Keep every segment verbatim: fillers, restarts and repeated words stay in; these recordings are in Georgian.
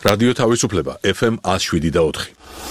რადიო თავისუფლება ეფ ემ one oh seven და four.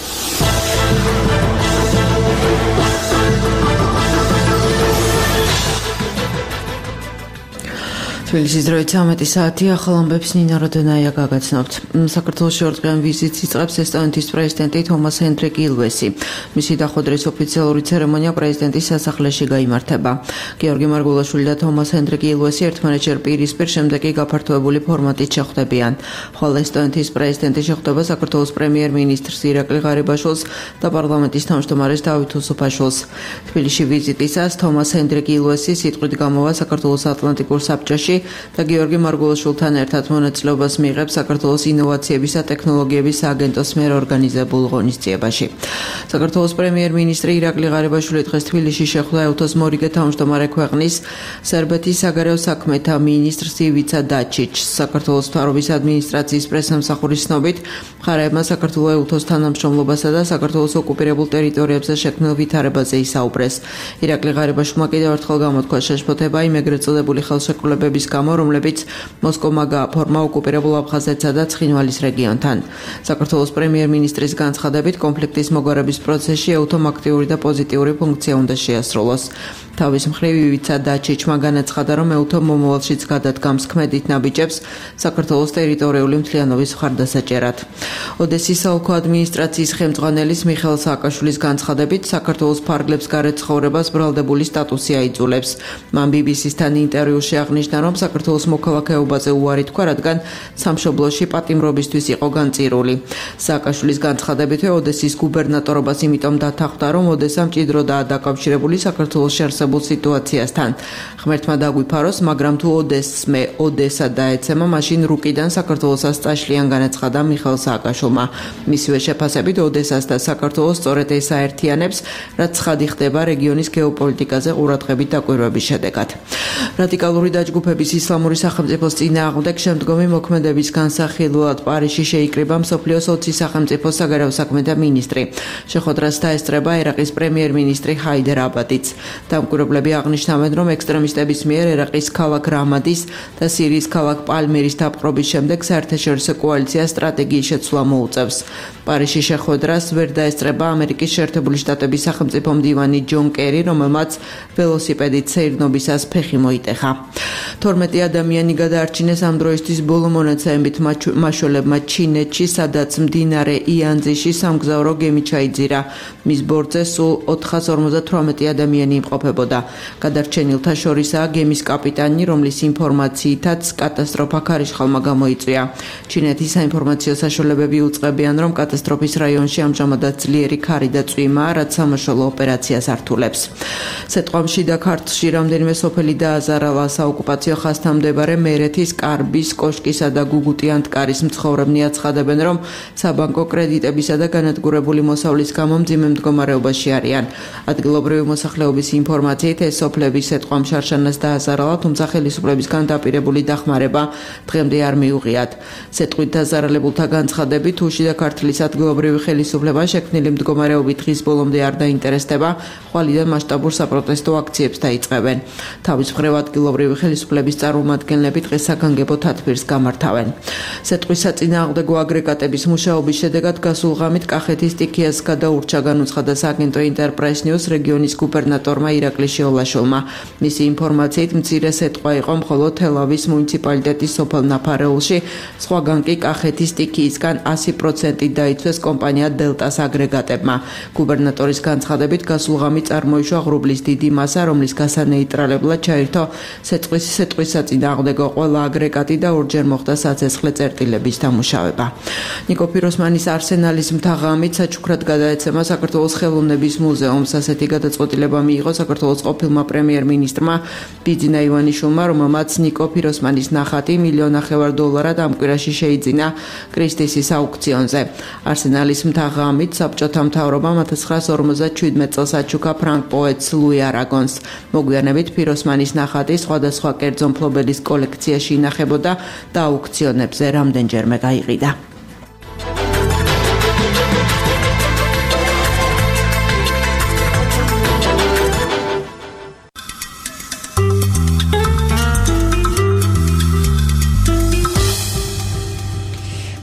თბილისის დროით ცამეტი საათი ახალ ამბებს ნინა როდენაია გაგაცნობთ. საქართველოში ორდღიან ვიზიტს იწყებს ესტონეთის პრეზიდენტი თომას ჰენდრიკ ილვესი. მისი დახვედრის ოფიციალური ცერემონია პრეზიდენტის სასახლეში გაიმართება. გიორგი მარგულაშვილი და თომას ჰენდრიკ ილვესი ერთმანეთშერ პირისპირ, შემდეგ კი გაფართოებული ფორმატით შეხვდებიან. ხოლო ესტონეთის პრეზიდენტი შეხვდება საქართველოს პრემიერ-მინისტრს ირაკლი ღარიბაშვილს და პარლამენტის თავმჯდომარეს დავით უსუფაშვილს. თბილისში ვიზიტისას თომას ჰენდრიკ ილვესი სიტყვით გამოვა საქართველოს ატლანტიკურ საბჭოში და გიორგი მარგულაშვილთან ერთად მონაწილეობას მიიღებს საქართველოს ინოვაციების და ტექნოლოგიების სააგენტოს მიერ ორგანიზებულ ღონისძიებაში. საქართველოს პრემიერ-მინისტრი ირაკლი ღარიბაშვილი დღეს თბილისში შეხვდა ეუთოს მორიგე თავმჯდომარე ქვეყნის სერბეთის საგარეო საქმეთა მინისტრს ივიცა დაჩიჩს. საქართველოს მთავრობის ადმინისტრაციის პრესამსახურის ცნობით, მხარეებმა საქართველოს ეუთოს თანამშრომლობასა და საქართველოს ოკუპირებულ ტერიტორიებზე შექმნილ ვითარებაზე ისაუბრეს. ირაკლი ღარიბაშვილმა კიდევ ერთხელ გამოთქვა შეშფოთება იმ ეგრეთ წოდებული ხელშეკრულებების გამო, რომლებიც მოსკოვმა გააფორმა ოკუპირებულ აფხაზეთსა და ცხინვალის რეგიონთან. საქართველოს პრემიერ-მინისტრის განცხადებით, კონფლიქტის მოგვარების პროცესში ეუთომ აქტიური და პოზიტიური ფუნქცია უნდა შეასრულოს. თავის მხრივ ივიცა დაჩიჩმა განაცხადა, რომ ეუთომ მომავალშიც გადადგამს ქმედით ნაბიჯებს საქართველოს ტერიტორიული მთლიანობის მხარდასაჭერად. ოდესის საოლქო ადმინისტრაციის ხელმძღვანელის მიხეილ სააკაშვილის განცხადებით, საქართველოს ფარგლებს გარეთ ცხოვრებას ბრალდებული სტატუსი აიძულებს. მან ბი ბი სისთან ინტერვიუში აღნიშნა, რომ საქართველოს მოქალაქეობაზე უარი თქვა, რადგან სამშობლოში პატიმრობისთვის იყო განწირული. სააკაშვილის განცხადებით, ოდესის გუბერნატორობას იმიტომ დათანხმდა, რომ ოდესა მჭიდროდაა დაკავშირებული საქართველოს არსებულ სიტუაციასთან. ღმერთმა დაგვიფაროს, მაგრამ თუ ოდესმე ოდესა დაეცემა, მაშინ რუკიდან საქართველოსას წაშლიან, განაცხადა მიხეილ სააკაშვილმა. მისივე შეფასებით, ოდესას და საქართველოს სწორედ ეს აერთიანებს, რაც ცხადი ხდება რეგიონის გეოპოლიტიკაზე ყურადღებით დაკვირვების შედეგად. რადიკალური დაჯგუფების ისლამური სახელმწიფოს წინააღმდეგ შემდგომი მოქმედების განსახილველად პარიზში შეიკრიბა მსოფლიოს ოცი სახელმწიფოს საგარეო საქმეთა მინისტრი. შეხვედრას დაესწრება ერაყის პრემიერ-მინისტრი ჰაიდერ აბადიც. დამკვირვებლები აღნიშნავენ, რომ ექსტრემისტების მიერ ერაყის ქალაქ რამადის და სირიის ქალაქ პალმირის დაპყრობის შემდეგ საერთაშორისო კოალიცია სტრატეგიის შეცვლა მოუწევს. პარიზში შეხვედრას ვერ დაესწრება ამერიკის შეერთებული შტატების სახელმწიფო მდივანი ჯონ კერი, რომელმაც ველოსიპედით სეირნობისას ფეხი მოიტეხა. თორმეტი ადამიანი გადაარჩინეს ამ დროისთვის ბოლო მონაცემებით მაშველებმა ჩინეთში, სადაც მდინარე იანძიში სამგზავრო გემი ჩაიძირა. მის ბორტზე სულ ოთხას ორმოცდათვრამეტი ადამიანი იმყოფებოდა. გადარჩენილთა შორისაა გემის კაპიტანი, რომლის ინფორმაციითაც კატასტროფა ქარიშხალმა გამოიწვია. ჩინეთის საინფორმაციო საშუალებები უწყებიან, რომ კატასტროფის რაიონში ამჟამადაც ძლიერი ქარი და წვიმაა, რაც სამაშველო ოპერაციას ართულებს. სეტყვამში და ქართლში რამდენიმე სოფელი დააზარალა. საოკუპაციო ხაზთან მდებარე მერეთის, კარბის, კოშკისა და გუგუტიანტკარის მცხოვრებნი აცხადებენ, რომ საბანკო კრედიტებისა და განადგურებული მოსავლის გამო მძიმე მდგომარეობაში არიან. ადგილობრივი მოსახლეობის ინფორმაციით, ეს სოფლები სეტყვამ შარშანას დააზარალა, თუმცა ხელისუფლებისგან დაპირებული დახმარება დღემდე არ მიუღიათ. სეტყვით დაზარალებულთა განცხადებით, თუში და ქართლის ადგილობრივი ხელისუფლება შექმნილი მდგომარეობით დღის ბოლომდე არ დაინტერესდება, ხვალიდან მასშტაბურ საპროტესტო აქციებს დაიწყებენ. თავის მხრივ ადგილობრივი ხელისუფლების წარმომადგენლები დღეს საგანგებო თათბირს გამართავენ. სეტყვის საწინააღმდეგო აგრეგატების მუშაობის შედეგად გასულ ღამით კახეთის სტიქიას გადაურჩა, განუცხადა სააგენტო ინტერპრეს ნიუს რეგიონის გუბერნატორმა ირაკლი შეოლაშვილმა. მისი ინფორმაციით, მცირე სეტყვა იყო მხოლოდ თელავის მუნიციპალიტეტის სოფელ ნაფარეულში, სხვაგან კი კახეთის სტიქიისგან ასი პროცენტით დაიცვეს კომპანია დელტას აგრეგატებმა. გუბერნატორის განცხადებით, გასულ ღამით წარმოიშვა ღრუბლის დიდი მასა, რომლის გასანეიტრალებლად ჩაირთო სეტყვის სეტყვის საწინააღმდეგო ყველა აგრეგატი და ორჯერ მოხდა საცეცხლე წერტილების დამუშავება. ნიკო ფიროსმანის არსენალის მთა-ღამით საჩუქრად გადაეცემა საქართველოს ხელოვნების მუზეუმს. ასეთი გადაწყვეტილება მიიღო საქართველოს ყოფილმა პრემიერ-მინისტრმა ბიძინა ივანიშვილმა, რომელმაც ნიკო ფიროსმანის ნახატი მილიონ ნახევარ დოლარად ამ კვირაში შეიძინა კრისტისის აუქციონზე. არსენალის მთა-ღამით საბჭოთა მთავრობამ ათას ცხრაასი ორმოცდაჩვიდმეტ წელს აჩუქა ფრანგ პოეტს ლუი არაგონს. მოგვიანებით ფიროსმანის ნახატი სხვადასხვა კერძო მფლობელის კოლექციაში ინახებოდა და აუქციონებზე რამდენჯერმე გაიყიდა.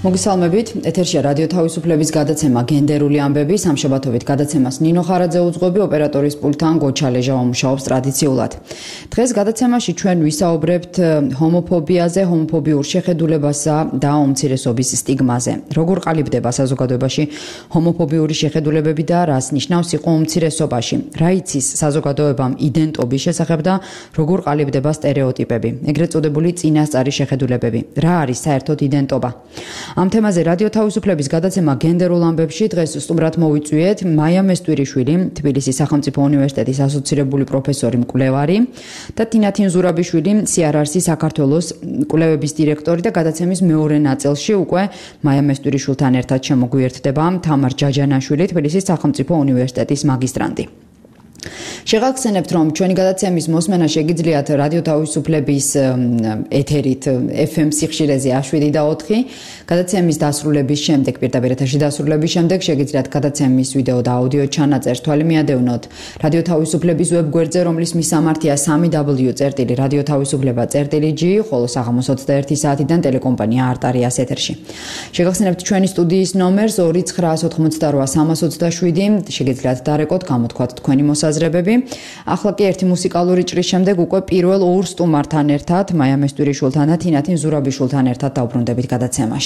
მოგესალმებით, ეთერშია რადიო თავისუფლების გადაცემა გენდერული ამბები, სამშაბათობით გადაცემას ნინო ხარაძე უძღვები, ოპერატორის პულტთან გოჩა ლეჟავა მუშაობს ტრადიციულად. დღეს გადაცემაში ჩვენ ვისაუბრებთ ჰომოფობიაზე, ჰომოფობიურ შეხედულებასა და უმცირესობის სტიგმაზე. როგორ ყალიბდება საზოგადოებაში ჰომოფობიური შეხედულებები და რას ნიშნავს იყო უმცირესობაში? რა იცის საზოგადოებამ იდენტობის შესახებ და როგორ ყალიბდება სტერეოტიპები, ეგრეთ წოდებული წინასწარი შეხედულებები? რა არის საერთოდ იდენტობა? ამ თემაზე რადიო თავისუფლების გადაცემა გენდერულ ამბებში დღეს სტუმრად მოვიწვიეთ მაია მესტვირიშვილი, თბილისის სახელმწიფო უნივერსიტეტის ასოცირებული პროფესორი მკვლევარი და თინა თინზურაბიშვილი, სი არ არ სი საქართველოს კვლევების დირექტორი და გადაცემის მეორე ნაწილში უკვე მაია მესტვირიშვილთან ერთად შემოგვიერთდება თამარ ჯაჯანაშვილი, თბილისის სახელმწიფო უნივერსიტეტის მაგისტრანტი. შეგახსენებთ, რომ ჩვენი გადაცემის მოსმენა შეგიძლიათ რადიო თავისუფლების ეთერით ეფ ემ სიხშირეზე შვიდი და ოთხი. გადაცემის დასრულების შემდეგ, პირდაპირ ეთერში დასრულების შემდეგ შეგიძლიათ გადაცემის ვიდეო და აუდიო ჩანაწერს თვალი მიადევნოთ რადიო თავისუფლების ვებგვერდზე, რომლის მისამართია სამი დაბლიუ წერტილი რადიო თავისუფლება წერტილი ჯი, ხოლო საღამოს ოცდაერთი საათიდან ტელეკომპანია არტარიას ეთერში. შეგახსენებთ ჩვენი სტუდიის ნომერს ორი ცხრაას ოთხმოცდარვა სამას ოცდაშვიდი, შეგიძლიათ დარეკოთ, გამოთქვათ თქვენი მოსაზრებები. ახლა კი ერთი მუსიკალური ჭრის შემდეგ უკვე პირველ ორ სტუმართან ერთად, მაია მესტვირიშვილთან და თინა თინზურაბიშვილთან ერთად დავბრუნდებით გადაცემაში.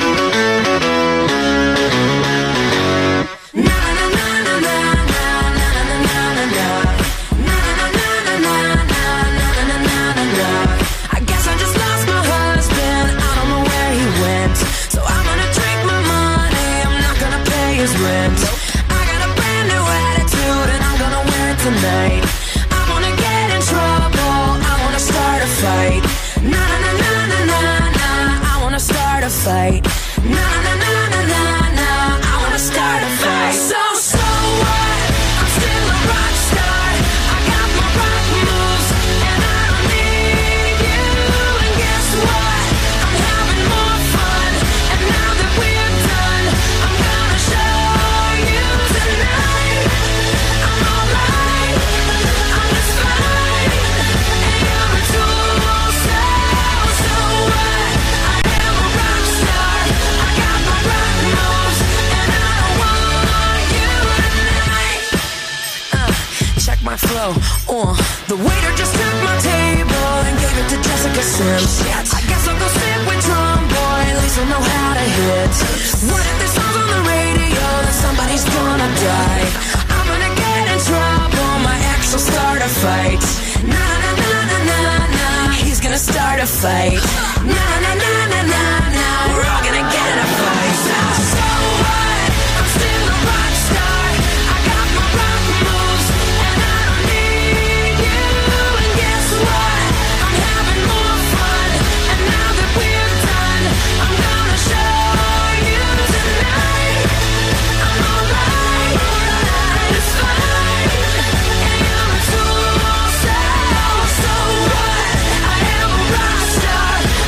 Tonight, I wanna get in trouble. I wanna start a fight. Na na na na na na. I wanna start a fight. Na na na na na na. I wanna start a fight. So so what? I'm still a rock star. I got my rock moves, and I don't need you. And guess what? I'm having more fun. And now that we're done, I'm gonna show you tonight. I'm alright. I'm just fine, and you're a tool, so, so what? I am a rock star, I got my rock moves, and I don't want you tonight. Uh, check my flow, uh, the waiter just took my table and gave it to Jessica Sims. I guess I'll go sit with Drum Boy, at least I'll know how to hit. What if this song's on the radio, then somebody's gonna die? I'm gonna get in trouble, my ex will start a fight. Na na na na na na, he's gonna start a fight. Na na na na na na, we're all gonna get in a fight. So, so what? I'm still a rock star. I got my rock moves, and I don't need you. And guess what? I'm having more fun. And now that we're done, I'm gonna show you tonight. I'm alright, I'm just fine, and you're a tool, so, so what? I am a rock star.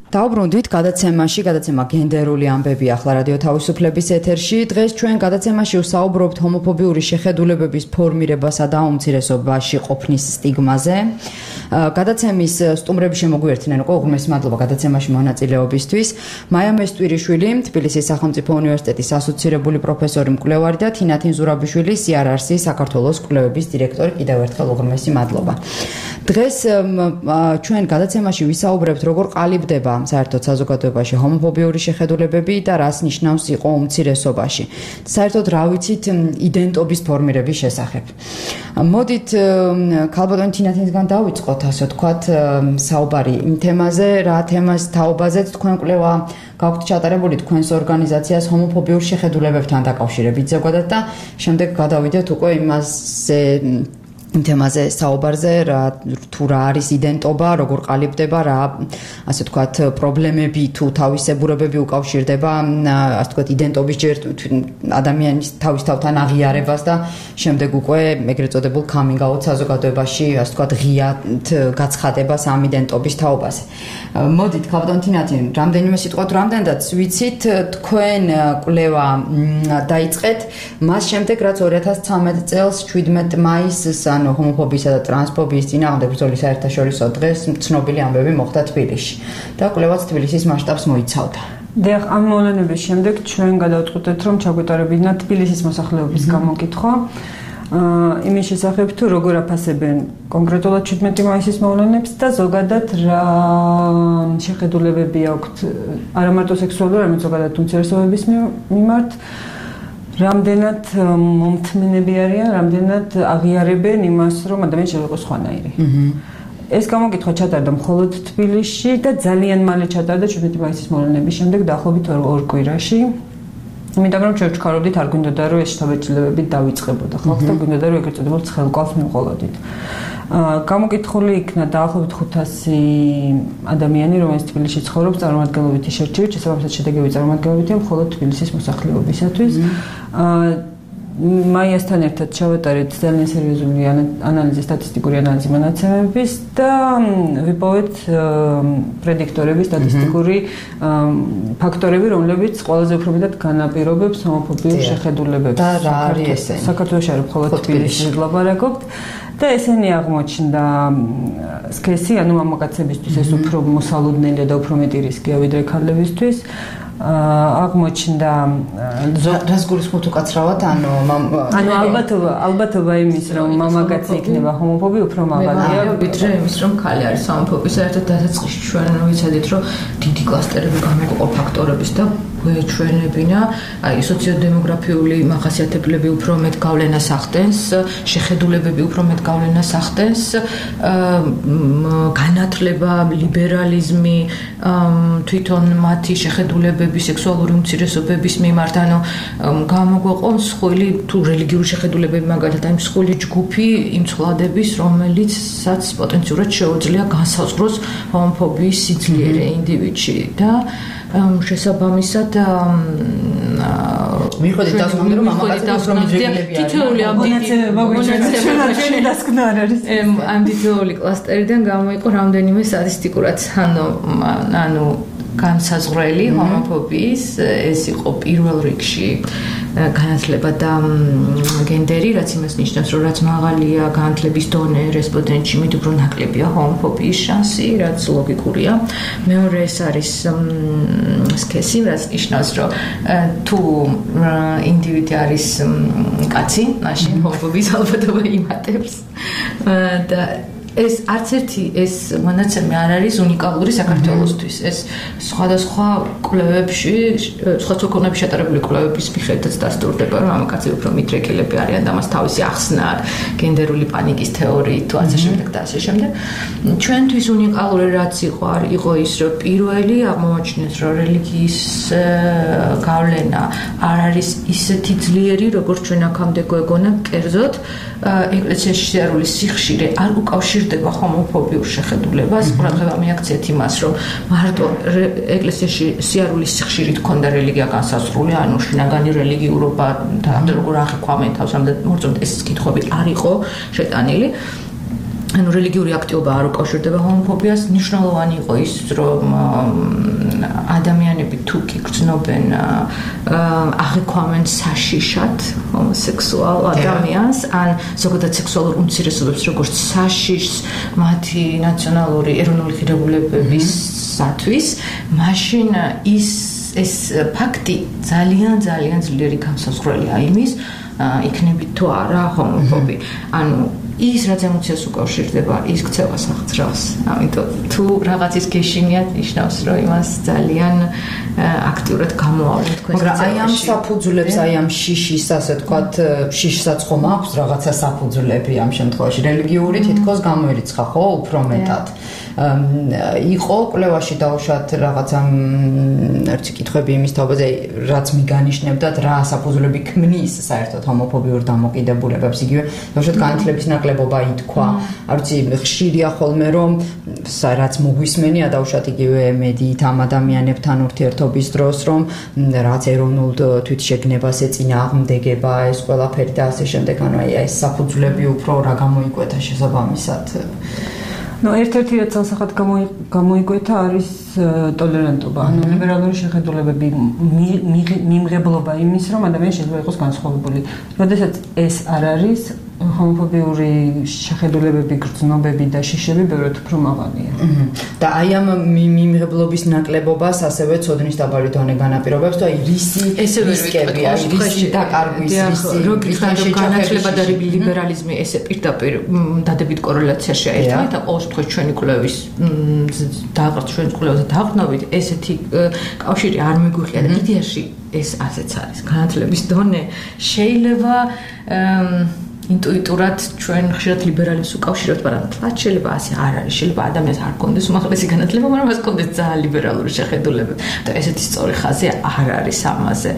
დაუბრუნდით გადაცემაში, გადაცემა გენდერული ამბები ახლა რადიო თავისუფლების ეთერში. დღეს ჩვენ გადაცემაში ვსაუბრობთ ჰომოფობიური შეხედულებების ფორმირებასა და უმცირესობაში ყოფნის სტიგმაზე. გადაცემის სტუმრები შემოგვიერთდნენ უკვე, უღრმესი მადლობა გადაცემაში მონაწილეობისთვის. მაია მესტვირიშვილი, თბილისის სახელმწიფო უნივერსიტეტის ასოცირებული პროფესორი მკვლევარი და თინათინ ზურაბიშვილი, სი არ არ სი საქართველოს კვლევების დირექტორი. კიდევ ერთხელ უღრმესი მადლობა. დღეს ჩვენ გადაცემაში ვისაუბრებთ, როგორ ყალიბდება საერთოდ საზოგადოებაში ჰომოფობიური შეხედულებები და რას ნიშნავს იყო უმცირესობაში. საერთოდ რა ვიცით იდენტობის ფორმირების შესახებ. მოდით ქალბატონი თინათინისგან დავიწყოთ, ასე ვთქვათ, საუბარი იმ თემაზე, რა თემას თაობაზეც თქვენ კვლევა გაქვთ ჩატარებული თქვენს ორგანიზაციას ჰომოფობიურ შეხედულებებთან დაკავშირებით ზოგადად და შემდეგ გადავიდეთ უკვე იმაზე იმ თემაზე საუბარზე, რა თუ რა არის იდენტობა, როგორ ყალიბდება, რა ასე ვთქვათ, პრობლემები თუ თავისებურებები უკავშირდება, ასე ვთქვათ, იდენტობის ჯერ ადამიანის თავისთავთან აღიარებას და შემდეგ უკვე ეგრეთ წოდებულ coming out საზოგადოებაში, ასე ვთქვათ, ღიად გაცხადებას ამ იდენტობის თაობაზე. მოდით, ქალბატონ თინათინ, რამდენიმე სიტყვა თუ რამდენადაც ვიცით, თქვენ კვლევა დაიწყეთ მას შემდეგ, რაც ორი ათას ცხრამეტ წელს შვიდმეტ მაისს ანუ ჰომოფობიისა და ტრანსფობიის წინააღმდეგ ბრძოლის საერთაშორისო დღეს ცნობილი ამბები მოხდა თბილისში და კვლევაც თბილისის მასშტაბს მოიცავდა. დიახ, ამ მოვლენების შემდეგ ჩვენ გადავწყვეტეთ, რომ ჩაგვეტარებინა თბილისის მოსახლეობის გამოკითხვა იმის შესახებ, თუ როგორ აფასებენ კონკრეტულად შვიდმეტი მაისის მოვლენებს და ზოგადად რა შეხედულებები აქვთ არა მარტო სექსუალური, არამედ ზოგადად უმცირესობების მიმართ. რამდენად მომთმენები არიან, რამდენად აღიარებენ იმას, რომ ადამიანი შეიძლება იყოს სხვანაირი. ეს გამოკითხვა ჩატარდა მხოლოდ თბილისში და ძალიან მალე ჩატარდა შვიდმეტი მაისის მოვლენების შემდეგ დაახლოებით ორ კვირაში. იმიტომ რომ ჩვენ ვჩქარობდით, არ გვინდოდა რომ ეს შთაბეჭდილებები დავიწყებოდა ხალხს და გვინდოდა რომ ეგრეთ წოდებულ ცხელკვალს მივყოლოდით. გამოკითხული იქნა დაახლოებით ხუთასი ადამიანი, რომელიც თბილისში ცხოვრობს, წარმომადგენლობითი შერჩევით, შესაბამისად შედეგები წარმომადგენლობითია მხოლოდ თბილისის მოსახლეობისათვის. მაიასთან ერთად ჩავატარეთ ძალიან სერიოზული ანალიზი, სტატისტიკური ანალიზი მონაცემების და ვიპოვეთ პრედიქტორები, სტატისტიკური ფაქტორები, რომლებიც ყველაზე უფრო მეტად განაპირობებს ჰომოფობიურ შეხედულებებს. და რა არის ესენი? საქართველოში არ მხოლოდ თბილისში ვლაპარაკობთ. და ესენი აღმოჩნდა სქესი, ანუ მამაკაცებისთვის ეს უფრო მოსალოდნელია და უფრო მეტი რისკია ვიდრე ქალებისთვის. აღმოჩნდა რას გულისხმობთ უკაცრავად, ანუ ანუ ალბათობა, ალბათობა იმის, რომ მამაკაცი იქნება ჰომოფობი უფრო მაღალია ვიდრე იმის, რომ ქალი არის ჰომოფობი. საერთოდ დასაწყისში ჩვენ ვიცოდით, რომ დიდი კლასტერები გამოყოფ ფაქტორების და ჩვენებინა, აი სოციოდემოგრაფიული მახასიათებლები უფრო მეტ გავლენას ახდენს, შეხედულებები უფრო მეტ გავლენას ახდენს, განათლება, ლიბერალიზმი, თვითონ მათი შეხედულებები სექსუალური უმცირესობების მიმართ, ანუ გამოგვეყო მსხვილი თუ რელიგიური შეხედულებები, მაგალითად, აი მსხვილი ჯგუფი იმ ცვლადების, რომელიცაც პოტენციურად შეუძლია განსაზღვროს ჰომოფობიის სიძლიერე ინდივიდში და შესაბამისად მიხვდით დასკვნამდე რომ მამაკაცები უფრო მიძრებელები არიან. თითოეული ამ ჩვენი დასკვნა არ არის. ამ თითოეული კლასტერიდან გამოიყო რამდენიმე სტატისტიკურად, ანუ ანუ განსაზღვრელი ჰომოფობიის, ეს იყო პირველ რიგში განათლება და გენდერი, რაც იმას ნიშნავს, რომ რაც მაღალია განათლების დონე რესპონდენტში, მით უფრო ნაკლებია ჰომოფობიის შანსი, რაც ლოგიკურია. მეორე ეს არის სქესი, რაც ნიშნავს, რომ თუ ინდივიდი არის კაცი, მაშინ ჰომოფობიის ალბათობა იმატებს და ეს არც ერთი ეს მონაცემი არ არის უნიკალური საქართველოსთვის. ეს სხვადასხვა კვლევებში, სხვა ქვეყნებში შეტანებული კვლევების მიხედვითაც დასტურდება, რომ მამაკაცები უფრო მიდრეკილები არიან და მას თავისი ახსნა, გენდერული პანიკის თეორიით თუ ასე შემდეგ და ასე შემდეგ. ჩვენთვის უნიკალური რაც იყო, იყო ის, რომ პირველი აღმოაჩინეს, რომ რელიგიის გავლენა არ არის ისეთი ძლიერი, როგორც ჩვენ აქამდე გვეგონა, კერძოდ ეკლესიაში სიარული სიხშირე არ უკავშირდება ჰომოფობიურ შეხედულებას. ყურადღება მიაქციეთ იმას, რომ მარტო ეკლესიაში სიარულის სიხშირით ქონდა რელიგია განსაზღვრული, ანუ შინაგანი რელიგიურობა და ამ როგორ აღიქვამენ თავს, ამ მოწმობთ ეს კითხვები არ იყო შეტანილი. ანუ რელიგიური აქტივობა არ უკავშირდება ჰომოფობიას, მნიშვნელოვანი იყო ის, რომ ადამიანები თუ კი გრძნობენ აღიქვამენ საშიშად ჰომოსექსუალ ადამიანს, ან ზოგადად სექსუალურ უმცირესობებს, როგორც საშიშს მათი ნაციონალური ეროვნული ღირებულებებისათვის, მაშინ ის ეს ფაქტი ძალიან ძალიან ძლიერი განსაზღვრელია იმის, იქნებით თუ არა ჰომოფობი. ანუ ის რაც ემოციას უკავშირდება, ის ქცევას აღწევს. ამიტომ თუ რაღაცის გეშინიათ, ნიშნავს, რომ იმას ძალიან აქტიურად გამოავლენ თქვენ. მაგრამ აი ამ საფუძვლებს, აი ამ შიშის, ასე ვთქვათ, შიშსაც ხომ აქვს რაღაცა საფუძვლები ამ შემთხვევაში. რელიგიური თითქოს გამოირიცხა, ხო, უფრო მეტად. იყო კვლევაში დაუშვათ რაღაცა ერთი კითხვები იმის თაობაზე, რაც მიგანიშნებდათ, რა საფუძვლები ქმნის საერთოდ ჰომოფობიურ დამოკიდებულებებს. იგივე დაუშვათ განათლების ნაკლებობა ითქვა. არ ვიცი, ხშირია ხოლმე რომ რაც მოგვისმენია დაუშვათ იგივე მედიით ამ ადამიანებთან ურთიერთობის დროს, რომ რაც ეროვნულ თვითშეგნებას ეწინააღმდეგება ეს ყველაფერი და ასე შემდეგ, ანუ აი ეს საფუძვლები უფრო რა გამოიკვეთა შესაბამისად. ნუ ერთ-ერთი რაც ასახად გამოიკვეთა არის ტოლერანტობა, ანუ ლიბერალური შეხედულებები, მიმღებლობა იმის, რომ ადამიანი შეიძლება იყოს განსხვავებული. როდესაც ეს არ არის, ჰომოფობიური შეხედულებები, გრძნობები და შიშები ბევრად უფრო მაღალია. და აი ამ მიმღებლობის ნაკლებობას ასევე ცოდნის დაბალი დონე განაპირობებს, თუ აი რისი რისკები, აი რისი დაკარგვის რისი, რომ განათლება და ლიბერალიზმი ესე პირდაპირ დადებით კორელაციაშია ერთმანეთთან და ყოველ შემთხვევაში ჩვენი კვლევის დააყრდ ჩვენი კვლევაზე დააყრდნობით, ესეთი კავშირი არ მიგვიყია და იდეაში ეს ასეც არის. განათლების დონე შეიძლება ინტუიტურად ჩვენ ხშირად ლიბერალიზმს უკავშირებთ, მაგრამ თლაც შეიძლება ასე არ არის. შეიძლება ადამიანს არ კონდეს უმაღლესი განათლება, მაგრამ მას კონდეს ძალიან ლიბერალური შეხედულებები. და ესეთი სწორი ხაზი არ არის ამაზე.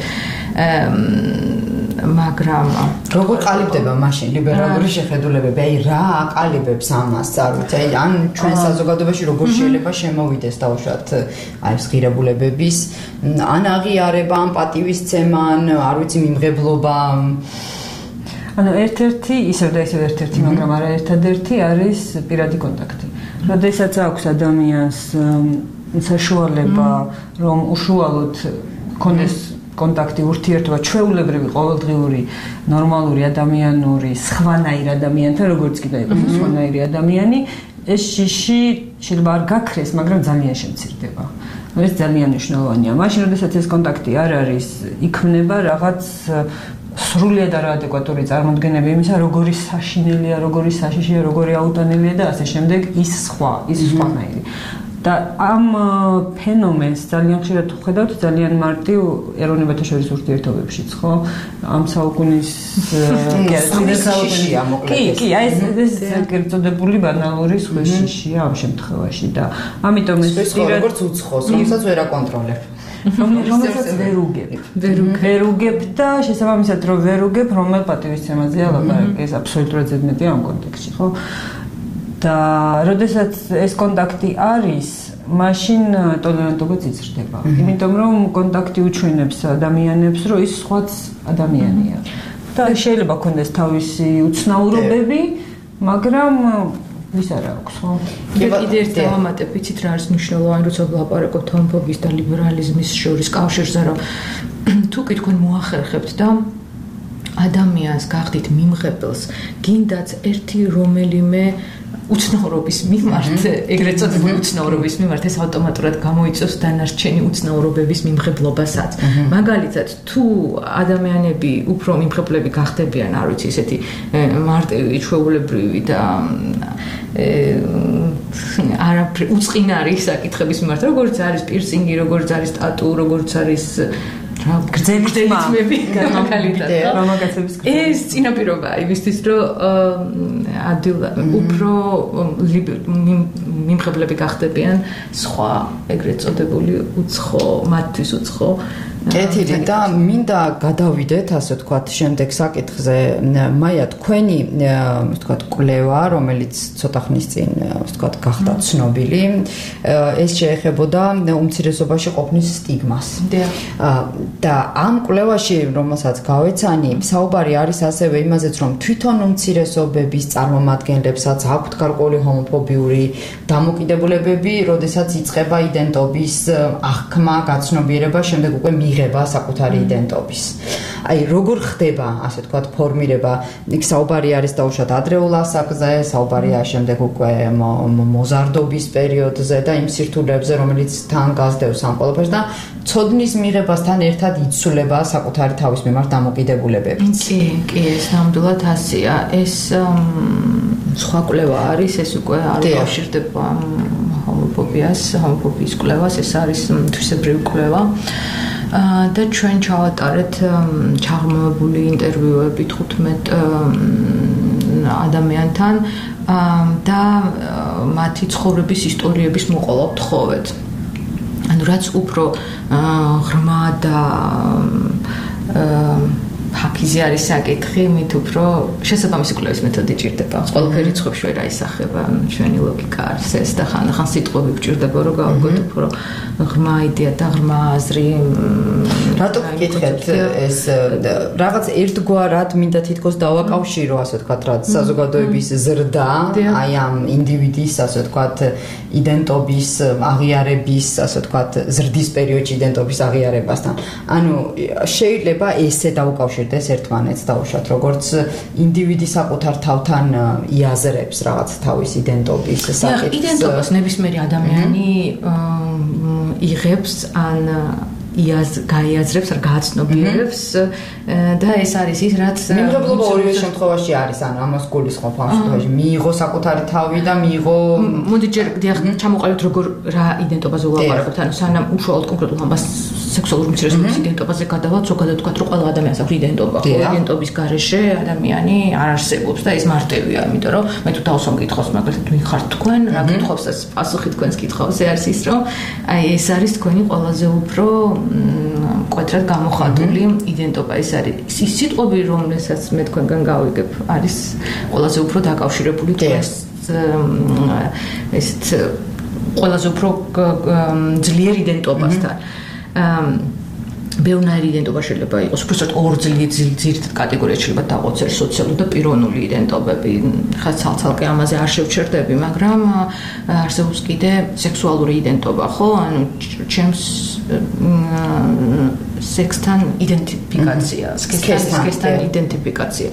მაგრამ როგორ ყალიბდება მაშინ ლიბერალური შეხედულებები? აი რა აყალიბებს ამას, არ ვიცი, აი ან ჩვენ საზოგადოებაში როგორ შეიძლება შემოვიდეს დაუშვათ აი ეს ღირებულებების ან აღიარება, ან პატივისცემა, ან არ ვიცი მიმღებლობა. ანუ ერთ-ერთი, ისევ და ისევ ერთ-ერთი, მაგრამ არა ერთადერთი არის პირადი კონტაქტი. როდესაც აქვს ადამიანს საშუალება, რომ უშუალოდ კონდეს კონტაქტი, ურთიერთობა, ჩვეულებრივი, ყოველდღიური, ნორმალური ადამიანური, სხვანაირი ადამიანთან, როგორც კიდე იყო სხვანაირი ადამიანი, ეს შიში შეიძლება არ გაქრეს, მაგრამ ძალიან შემცირდება. ეს ძალიან მნიშვნელოვანია. მაშინ, როდესაც ეს კონტაქტი არ არის, იქმნება რაღაც სრულიად არაადეკვატური წარმოდგენები იმისა, როგორი საშინელია, როგორი საშიშია, როგორი აუტანელია და ასე შემდეგ, ის სხვა, ის სხვანაირი. და ამ ფენომენს ძალიან ხშირად ვხედავთ ძალიან მარტივ ეროვნებათა შორის ურთიერთობებშიც, ხო? ამ საუკუნის შიშია მოკლედ. კი, კი, აი ეს ეს წოდებული ბანალური შიშია ამ შემთხვევაში და ამიტომ ეს როგორც უცხოს, რომელსაც ვერ აკონტროლებ. რომელსაც ვერ უგებ. ვერ უგებ და შესაბამისად რომ ვერ უგებ, რომელ პატივისცემაზეა ლაპარაკი, ეს აბსოლუტურად ზედმეტია ამ კონტექსტში, ხო? და როდესაც ეს კონტაქტი არის, მაშინ ტოლერანტობაც იზრდება. იმიტომ რომ კონტაქტი უჩვენებს ადამიანებს, რომ ის სხვაც ადამიანია. და შეიძლება ქონდეს თავისი უცნაურობები, მაგრამ ვის არ აქვს, ხო? კიდე ერთ დავამატებ, ვიცით რა არის მნიშვნელოვანი, როცა ვლაპარაკობთ ჰომოფობიის და ლიბერალიზმის შორის კავშირზე, რომ თუ კი თქვენ მოახერხებთ და ადამიანს გახდით მიმღებელს, გინდაც ერთი რომელიმე უცნაურობის მიმართ, ეგრეთ წოდებული უცნაურობის მიმართ ეს ავტომატურად გამოიწვევს დანარჩენი უცნაურობების მიმღებლობასაც. მაგალითად, თუ ადამიანები უფრო მიმღებლები გახდებიან, არ ვიცი, ესეთი მარტივი, ჩვეულებრივი და არაფერი უწყინარი საკითხების მიმართ, როგორც არის პირსინგი, როგორც არის ტატუ, როგორც არის გრძელი ძმები, მაგალითად, მამაკაცების ეს წინაპირობაა იმისთვის, რომ ადვილად უფრო მიმღებლები გახდებიან სხვა ეგრეთ წოდებული უცხო, მათთვის უცხო კეთილი და მინდა გადავიდეთ ასე ვთქვათ შემდეგ საკითხზე. მაია, თქვენი ასე ვთქვათ კვლევა, რომელიც ცოტა ხნის წინ ასე ვთქვათ გახდა ცნობილი, ეს შეეხებოდა უმცირესობაში ყოფნის სტიგმას. და ამ კვლევაში, რომელსაც გავეცანი, საუბარი არის ასევე იმაზეც, რომ თვითონ უმცირესობების წარმომადგენლებსაც აქვთ გარკვეული ჰომოფობიური დამოკიდებულებები, როდესაც იწყება იდენტობის აღქმა, გაცნობიერება, შემდეგ უკვე მიღება საკუთარი იდენტობის. აი, როგორ ხდება, ასე ვთქვათ, ფორმირება? იქ საუბარი არის დაუშვათ ადრეულ ასაკზე, საუბარია შემდეგ უკვე მოზარდობის პერიოდზე და იმ სირთულეებზე, რომელიც თან გასდევს ამ ყველაფერს და ცოდნის მიღებასთან ერთად იცვლება საკუთარი თავის მიმართ დამოკიდებულებები. კი, კი, ეს ნამდვილად ასეა. ეს სხვა კვლევა არის, ეს უკვე არ უკავშირდება ჰომოფობიას, ჰომოფობიის კვლევას, ეს არის თვისებრივი კვლევა. და ჩვენ ჩავატარეთ ჩაღრმავებული ინტერვიუები თხუთმეტ ადამიანთან და მათი ცხოვრების ისტორიების მოყოლა ვთხოვეთ. ანუ რაც უფრო ღრმა და ფაქიზი არის საკითხი, მით უფრო შესაბამისი კვლევის მეთოდი ჭირდება. ყველაფერი ცხებში ვერ აისახება, ჩვენი ლოგიკა არის ეს და ხან-ხან სიტყვები გვჭირდება, რომ გავიგოთ უფრო ღრმა იდეა და ღრმა აზრი. რატო გკითხეთ ეს რაღაც ერთგვარად მინდა თითქოს დავაკავშირო, ასე ვთქვათ, რაც საზოგადოების ზრდა, აი ამ ინდივიდის, ასე ვთქვათ, იდენტობის აღიარების, ასე ვთქვათ, ზრდის პერიოდში იდენტობის აღიარებასთან. ანუ შეიძლება ესე დავუკავშიროთ ეს ერთმანეთს დაუშვათ, როგორც ინდივიდი საკუთარ თავთან იაზრებს რაღაც თავის იდენტობის საკითხს. იდენტობას ნებისმიერი ადამიანი იღებს ან იაზ გაიაზრებს, არ გააცნობიერებს და ეს არის ის, რაც მიმღებლობა ორივე შემთხვევაში არის, ანუ ამას გულისხმობ ამ შემთხვევაში. მიიღო საკუთარი თავი და მიიღო მოდი ჯერ დიახ ჩამოყალიბოთ როგორ რა იდენტობაზე ვლაპარაკობთ, ანუ სანამ უშუალოდ კონკრეტულ ამას სექსუალური უმცირესობის იდენტობაზე გადავალთ, ზოგადად ვთქვათ, რომ ყველა ადამიანს აქვს იდენტობა, ხო, იდენტობის გარეშე ადამიანი არ არსებობს და ეს მარტივია, იმიტომ რომ მე თუ დავსვამ კითხვას, მაგალითად, ვინ ხართ თქვენ, რა კითხვებსაც პასუხი თქვენს კითხვებზე არის ის, რომ აი ეს არის თქვენი ყველაზე უფრო მკვეთრად გამოხატული იდენტობა. ეს არის ის სიტყვები, რომელსაც მე თქვენგან გავიგებ, არის ყველაზე უფრო დაკავშირებული თქვენს ესეთ ყველაზე უფრო ძლიერ იდენტობასთან. ბევრნაირი იდენტობა შეიძლება იყოს, უბრალოდ ორ ძირითად კატეგორიად შეიძლება დავყოთ სოციალური და პიროვნული იდენტობები. ხა ცალ-ცალკე ამაზე არ შევჩერდები, მაგრამ არსებობს კიდე სექსუალური იდენტობა, ხო? ანუ ჩემს სექსთან იდენტიფიკაცია, სექსთან იდენტიფიკაცია.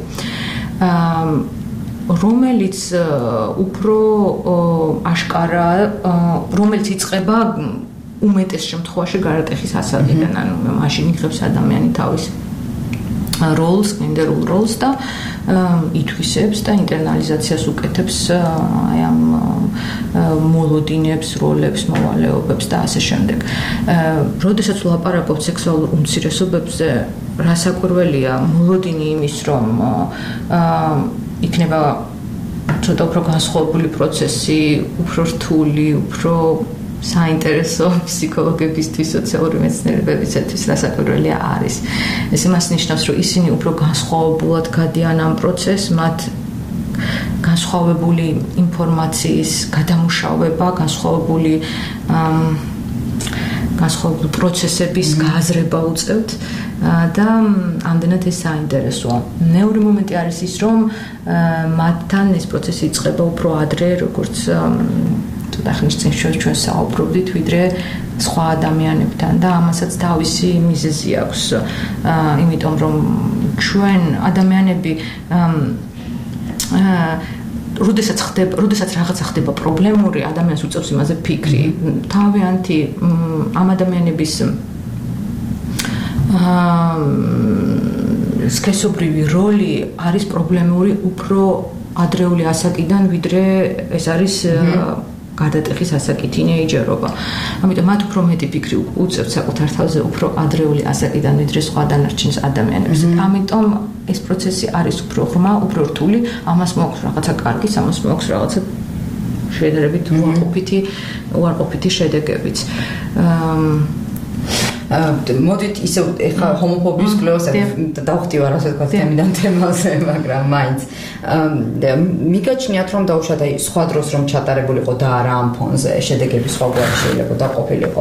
რომელიც უფრო აშკარა, რომელიც იწყება უმეტეს შემთხვევაში გარატეხის ასაკიდან, ანუ მაშინ იღებს ადამიანი თავის როლს, გენდერულ როლს და ითვისებს და ინტერნალიზაციას უკეთებს აი ამ მოლოდინებს, როლებს, მოვალეობებს და ასე შემდეგ. როდესაც ვლაპარაკობთ სექსუალურ უმცირესობებზე, რასაკვირველია, მოლოდინი იმის, რომ იქნება ცოტა უფრო განსხვავებული პროცესი, უფრო რთული, უფრო საინტერესო ფსიქოლოგებისთვის, სოციალური მეცნიერებებისთვის რასაკვირველია არის. ეს იმას ნიშნავს, რომ ისინი უფრო განსხვავებულად გადიან ამ პროცესს, მათ განსხვავებული ინფორმაციის გადამუშავება, განსხვავებული განსხვავებული პროცესების გააზრება უწევთ და ამდენად ეს საინტერესოა. მეორე მომენტი არის ის, რომ მათთან ეს პროცესი იწყება უფრო ადრე, როგორც ცოტა ხნის წინ ჩვენ საუბრობდით, ვიდრე სხვა ადამიანებთან და ამასაც თავისი მიზეზი აქვს. იმიტომ რომ ჩვენ ადამიანები როდესაც ხდება, როდესაც რაღაცა ხდება პრობლემური, ადამიანს უწევს იმაზე ფიქრი. თავიანთი ამ ადამიანების სქესობრივი როლი არის პრობლემური უფრო ადრეული ასაკიდან, ვიდრე ეს არის გადატეხის ასაკი, თინეიჯერობა. ამიტომ მათ უფრო მეტი ფიქრი უწევთ საკუთარ თავზე უფრო ადრეული ასაკიდან, ვიდრე სხვა დანარჩენ ადამიანებს. ამიტომ ეს პროცესი არის უფრო ღრმა, უფრო რთული, ამას მოაქვს რაღაცა კარგი, ამას მოაქვს რაღაცა შედარებით უარყოფითი, უარყოფითი შედეგებიც. მოდით ისე ეხა ჰომოფობიის კვლევას დავხტივარ ასე ვთქვათ თემიდან თემაზე, მაგრამ მაინც მიგაჩნიათ რომ დაუშვათ აი სხვა დროს რომ ჩატარებულიყო და არა ამ ფონზე შედეგები სხვაგვარი შეიძლება დაყოფილიყო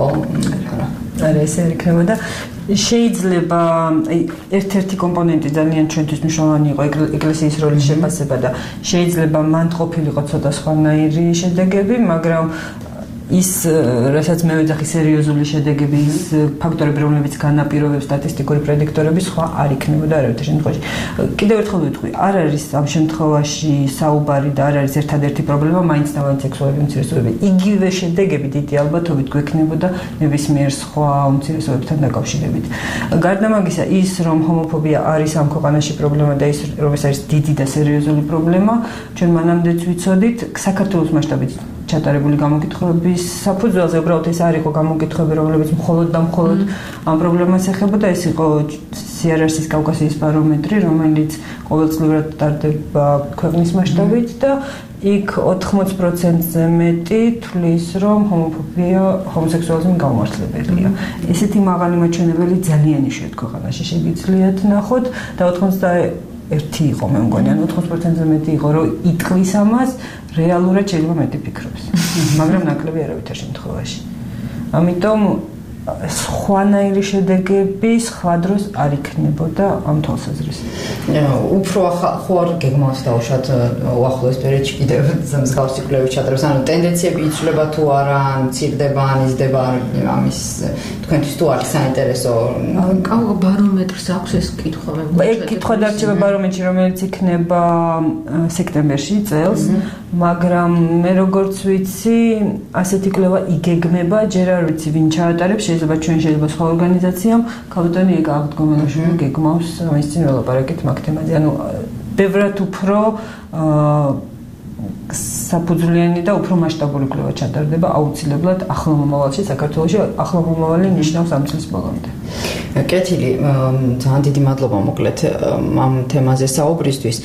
არა ესე იქნებოდა შეიძლება აი ერთ-ერთი კომპონენტი ძალიან ჩვენთვის მნიშვნელოვანი იყო ეკლესიის როლის შეფასება და შეიძლება მანდ ყოფილიყო ცოტა სხვანაირი შედეგები, მაგრამ ის რასაც მე ვეძახი სერიოზული შედეგები ის ფაქტორები რომლებიც განაპირობებს სტატისტიკური პრედიქტორები სხვა არ იქნებოდა არავითარ შემთხვევაში. კიდევ ერთხელ ვიტყვი, არ არის ამ შემთხვევაში საუბარი და არ არის ერთადერთი პრობლემა მაინც და მაინც სექსუალური უმცირესობები. იგივე შედეგები დიდი ალბათობით გვექნებოდა ნებისმიერ სხვა უმცირესობებთან დაკავშირებით. გარდა მაგისა, ის რომ ჰომოფობია არის ამ ქვეყანაში პრობლემა და ის რომ ეს არის დიდი და სერიოზული პრობლემა, ჩვენ მანამდეც ვიცოდით საქართველოს მასშტაბით ჩატარებული გამოკითხვების საფუძველზე უბრალოდ ეს არ იყო გამოკითხვები, რომლებიც მხოლოდ და მხოლოდ ამ პრობლემას ეხებოდა, ეს იყო სი არ ას-ის კავკასიის ბარომეტრი, რომელიც ყოველწლიურად ტარდება ქვეყნის მასშტაბით და იქ ოთხმოც პროცენტზე მეტი თვლის, რომ ჰომოფობია, ჰომოსექსუალიზმი გაუმართლებელია. ესეთი მაღალი მაჩვენებელი ძალიან იშვიათ ქვეყანაში შეგიძლიათ ნახოთ და ოცდაერთი იყო მე მგონი, ან ოთხმოცი პროცენტზე მეტი იყო, რომ იტყვის ამას, რეალურად შეიძლება მეტი ფიქრობს, მაგრამ ნაკლები არავითარ შემთხვევაში. ამიტომ სხვანაირი შედეგები სხვა დროს არ იქნებოდა ამ თვალსაზრისით. უფრო ხო არ გეგმავთ დაუშვათ უახლოეს პერიოდში კიდევ მსგავსი კვლევები ჩატარებს, ანუ ტენდენციები იცვლება თუ არა, ან მცირდება, ან იზრდება, ამის თქვენთვის თუ არის საინტერესო? კავკა ბარომეტრს აქვს ეს კითხვა მე მგონი. ეს კითხვა დარჩება ბარომეტრში, რომელიც იქნება სექტემბერში წელს, მაგრამ მე როგორც ვიცი, ასეთი კვლევა იგეგმება, ჯერ არ ვიცი ვინ ჩაატარებს, შეიძლება ჩვენ შეიძლება სხვა ორგანიზაციამ, ქალბატონი ეკა აღდგომელაშვილი გეგმავს ამის წინ ველაპარაკეთ მაგ თემაზე. ანუ ბევრად უფრო საფუძვლიანი და უფრო მასშტაბური კვლევა ჩატარდება აუცილებლად ახლო მომავალში საქართველოში, ახლო მომავალი ნიშნავს ამ წლის ბოლომდე. კეთილი, ძალიან დიდი მადლობა მოკლედ ამ თემაზე საუბრისთვის.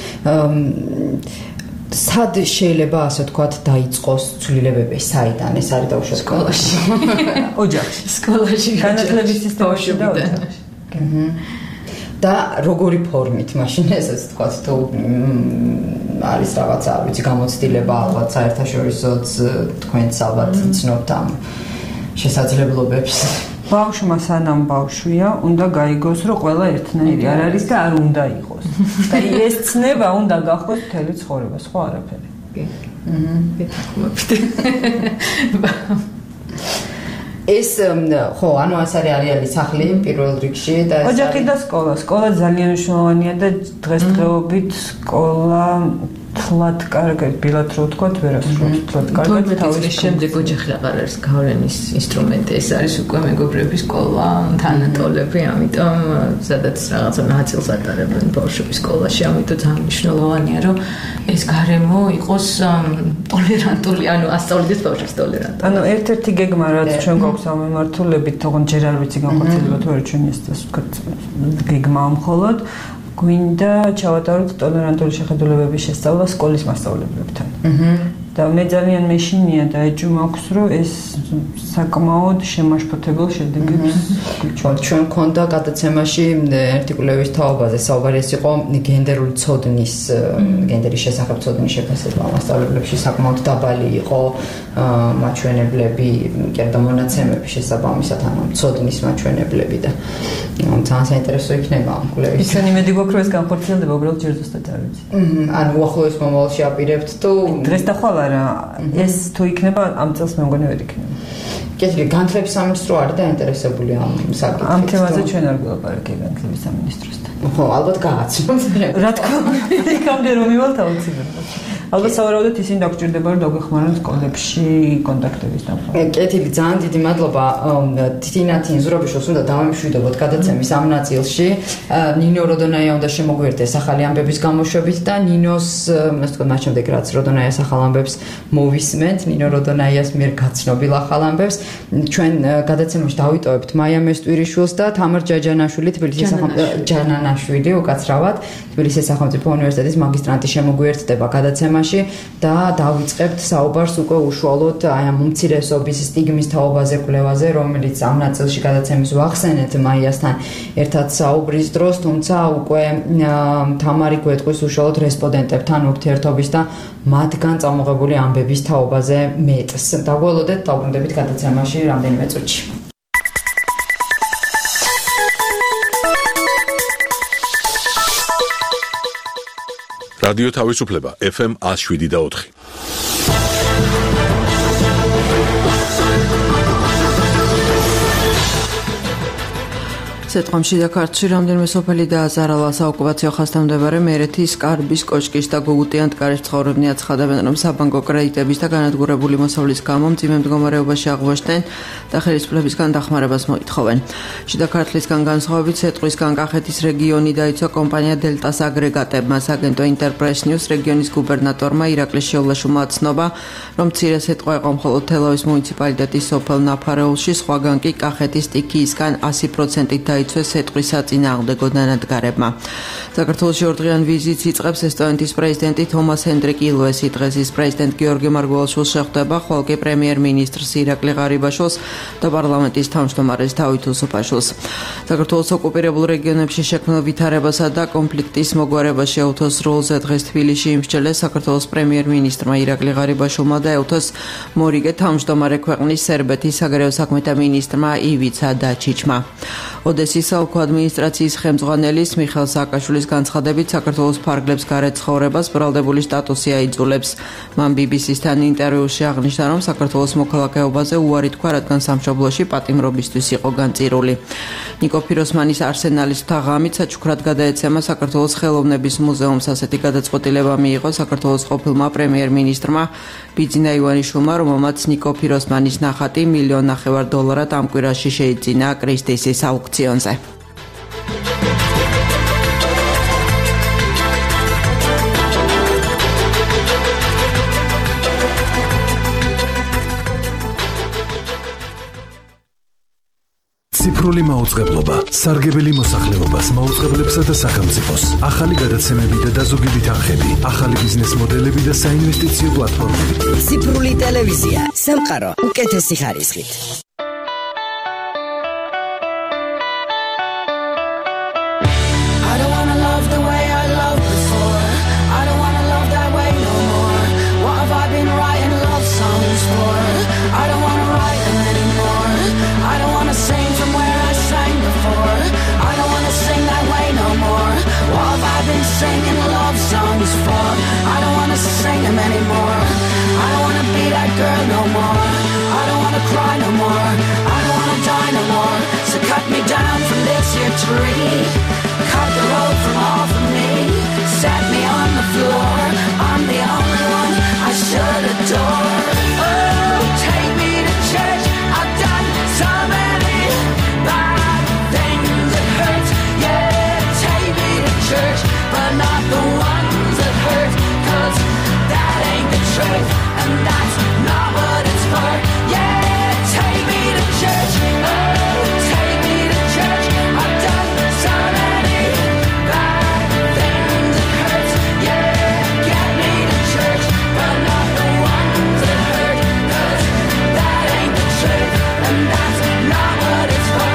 სად შეიძლება ასე ვთქვათ დაიწყოს ცვლილებები, საიდან ეს არის დაუშვათ სკოლაში, ოჯახში, სკოლაში, განათლების სისტემაში და ოჯახში. და როგორი ფორმით მაშინ ესე ვთქვათ თუ არის რაღაცა, არ ვიცი, გამოცდილება ალბათ საერთაშორისოც თქვენც ალბათ იცნობთ ამ შესაძლებლობებს. ბავშვმა სანამ ბავშვია, უნდა გაიგოს, რომ ყველა ერთნაირი არ არის და არ უნდა იყოს. და ეს ცნება უნდა გახდეს მთელი ცხოვრება, სხვა არაფერი. კი. აჰა, გეთქვით. ეს ხო, ანუ ეს არის არეალი სახლი პირველ რიგში და ოჯახი და სკოლა. სკოლა ძალიან მნიშვნელოვანია და დღესდღეობით სკოლა თლად კარგად, ბილად რო ვთქვათ, ვერასდროს თლად კარგად თავის შემდეგ ოჯახი აღარ არის გავლენის ინსტრუმენტი, ეს არის უკვე მეგობრების სკოლა, თანატოლები, ამიტომ სადაც რაღაცა ნაწილს ატარებენ ბავშვების სკოლაში, ამიტომ ძალიან მნიშვნელოვანია, რომ ეს გარემო იყოს ტოლერანტული, ანუ ასწავლიდეს ბავშვებს ტოლერანტულად. ანუ ერთ-ერთი გეგმა, რაც ჩვენ გვაქვს ამ მიმართულებით, თქო ჯერ არ ვიცი განხორციელოთ, ვერ ჩვენ ეს ვთქვათ გეგმა მხოლოდ გვინდა ჩავატაროთ ტოლერანტული შეხედულებების შესწავლა სკოლის მასწავლებლებთან. აჰა. და მე ძალიან მეშინია და ეჭვი მაქვს, რომ ეს საკმაოდ შემაშფოთებელ შედეგებს გვიჩვენებს. ჩვენ გქონდა გადაცემაში ერთი კვლევის თაობაზე საუბარი, ეს იყო გენდერული ცოდნის, გენდერის შესახებ ცოდნის შეფასება მასწავლებლებში საკმაოდ დაბალი იყო მაჩვენებლები, კიდევ მონაცემები შესაბამისად, ანუ ცოდნის მაჩვენებლები და ძალიან საინტერესო იქნება ამ კვლევის. ისინი მედი გვაქვს, რომ ეს განხორციელდება, უბრალოდ ჯერ ზუსტად არ ვიცი. ანუ უახლოეს მომავალში აპირებთ თუ დღეს და ხვალ არა, ეს თუ იქნება ამ წელს მე მგონი ვერ იქნება. კეთილი, განათლების სამინისტრო არის დაინტერესებული ამ საკითხით. ამ თემაზე ჩვენ არ გველაპარაკეთ განათლების სამინისტროსთან. ხო, ალბათ გააცნობთ. რა თქმა უნდა, იქამდე რომ მივალთ აუცილებლად. ალბათ სავარაუდოდ ისინი დაგჭირდება, რომ დაგვეხმაროთ სკოლებში კონტაქტების დამხმარე. კეთილი, ძალიან დიდი მადლობა თინათინ ზურაბიშვილს უნდა დავემშვიდობოთ გადაცემის ამ ნაწილში. ნინო როდონაია უნდა შემოგვიერთდეს ახალი ამბების გამოშვებით და ნინოს, ასე ვთქვათ, მათ შემდეგ რაც როდონაიას ახალ ამბებს მოვისმენთ, ნინო როდონაიას მიერ გაცნობილ ახალ ამბებს, ჩვენ გადაცემაში დავიტოვებთ მაია მესტვირიშვილს და თამარ ჯაჯანაშვილი, თბილისის სახელმწიფო ჯანანაშვილი, უკაცრავად, თბილისის სახელმწიფო უნივერსიტეტის მაგისტრანტი შემოგვიერთდება გადაცემაში. თემაში და დავიწყებთ საუბარს უკვე უშუალოდ აი ამ უმცირესობის სტიგმის თაობაზე, კვლევაზე, რომელიც ამ ნაწილში გადაცემის ვახსენეთ მაიასთან ერთად საუბრის დროს, თუმცა უკვე თამარი გვეტყვის უშუალოდ რესპონდენტებთან ურთიერთობის და მათგან წამოღებული ამბების თაობაზე მეტს. დაგველოდეთ, დავბრუნდებით გადაცემაში რამდენიმე წუთში. რადიო თავისუფლება ეფ ემ one oh seven და four. სეტყვამში და ქართლში რამდენიმე სოფელი დააზარალა საოკუპაციო ხაზთან მდებარე მერეთის, კარბის, კოჭკის და გუგუტიან ტკარის მცხოვრებნი აცხადებენ, რომ საბანკო კრედიტების და განადგურებული მოსავლის გამო მძიმე მდგომარეობაში აღმოჩნდნენ და ხელისუფლებისგან დახმარებას მოითხოვენ. შიდა ქართლისგან განსხვავებით სეტყვისგან კახეთის რეგიონი დაიცვა კომპანია დელტას აგრეგატებმა. აგენტო ინტერპრეს ნიუს რეგიონის გუბერნატორმა ირაკლი შეულაშვილმა აცნობა, რომ მცირე სეტყვა იყო მხოლოდ თელავის მუნიციპალიტეტის სოფელ ნაფარეულში, სხვაგან კი კახეთის სტიქიისგან one hundred percent დაიცვეს სეტყვის საწინააღმდეგო დანადგარებმა. საქართველოში ორდღიან ვიზიტს იწყებს ესტონეთის პრეზიდენტი თომას ჰენდრიკ ილვესი. დღეს ის პრეზიდენტ გიორგი მარგველაშვილს შეხვდება, ხოლო კი პრემიერ-მინისტრს ირაკლი ღარიბაშვილს და პარლამენტის თავმჯდომარეს დავით უსუფაშვილს. საქართველოს ოკუპირებულ რეგიონებში შექმნილ ვითარებასა და კონფლიქტის მოგვარებას შეუთოს როლზე დღეს თბილისში იმსჯელეს საქართველოს პრემიერ-მინისტრმა ირაკლი ღარიბაშვილმა და ეუთოს მორიგე თავმჯდომარე ქვეყნის სერბეთის საგარეო საქმეთა მინისტრმა ივიცა დაჩიჩმა. ოდესის საოლქო ადმინისტრაციის ხელმძღვანელის მიხეილ სააკაშვილის განცხადებით საქართველოს ფარგლებს გარეთ ცხოვრებას ბრალდებული სტატუსი აიძულებს. მან ბი ბი სისთან ინტერვიუში აღნიშნა, რომ საქართველოს მოქალაქეობაზე უარი თქვა, რადგან სამშობლოში პატიმრობისთვის იყო განწირული. ნიკო ფიროსმანის არსენალის თაღამით საჩუქრად გადაეცემა საქართველოს ხელოვნების მუზეუმს. ასეთი გადაწყვეტილება მიიღო საქართველოს ყოფილმა პრემიერ-მინისტრმა ბიძინა ივანიშვილმა, რომელმაც ნიკო ფიროსმანის ნახატი მილიონ ნახევარ დოლარად ამ კვირაში შეიძინა კრისტისის აუქციონზე. ციფრული მაუწყებლობა, სარგებელი მოსახლეობას, მაუწყებლებსა და სახელმწიფოს, ახალი გადაცემები და დაზოგები თანხები, ახალი ბიზნეს მოდელები და საინვესტიციო პლატფორმები. ციფრული ტელევიზია, სამყარო უკეთესი ხარისხით. Singing love songs for I don't wanna sing them anymore. I don't wanna be that girl no more. I don't wanna cry no more. I don't wanna die no more. So cut me down from this here tree. Cut the road from off of me. Set me on the floor. I'm the only one I should adore. Oh, take me to church. I've done so many bad things that hurt. Yeah, take me to church, but not the ones that hurt, 'cause that ain't the truth, and that's not what it's for. Yeah, take me to church, oh, take me to church. I've done so many bad things that hurt. Yeah, get me to church, but not the ones that hurt, 'cause that ain't the truth, and that's not what it's for.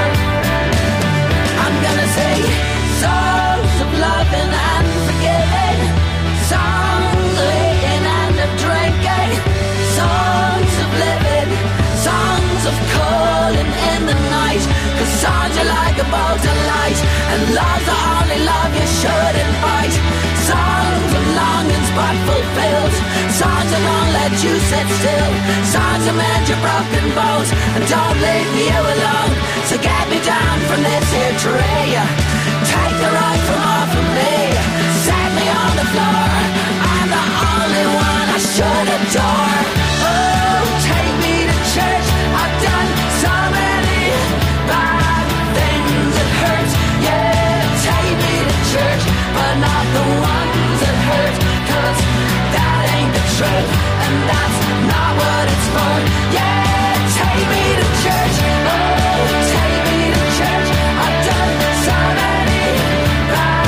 I'm gonna sing songs of loving and forgiving, songs of eating and of drinking, songs of living, songs of calling in the night, 'cause songs are like a bolt of light, and love's the only love you should invite. Songs of longings but fulfilled, songs that won't let you sit still, songs that mend your broken bones and don't leave you alone. So get me down from this here tree, take the rug from off of me, set me on the floor. I'm the only one I should adore. Oh, take me to church. I've done so many bad things that hurt. Yeah, take me to church, but not the ones that hurt, 'cause that ain't the truth, and that's not what it's for. Yeah, take me to church. Oh, take me to church. I've done so many bad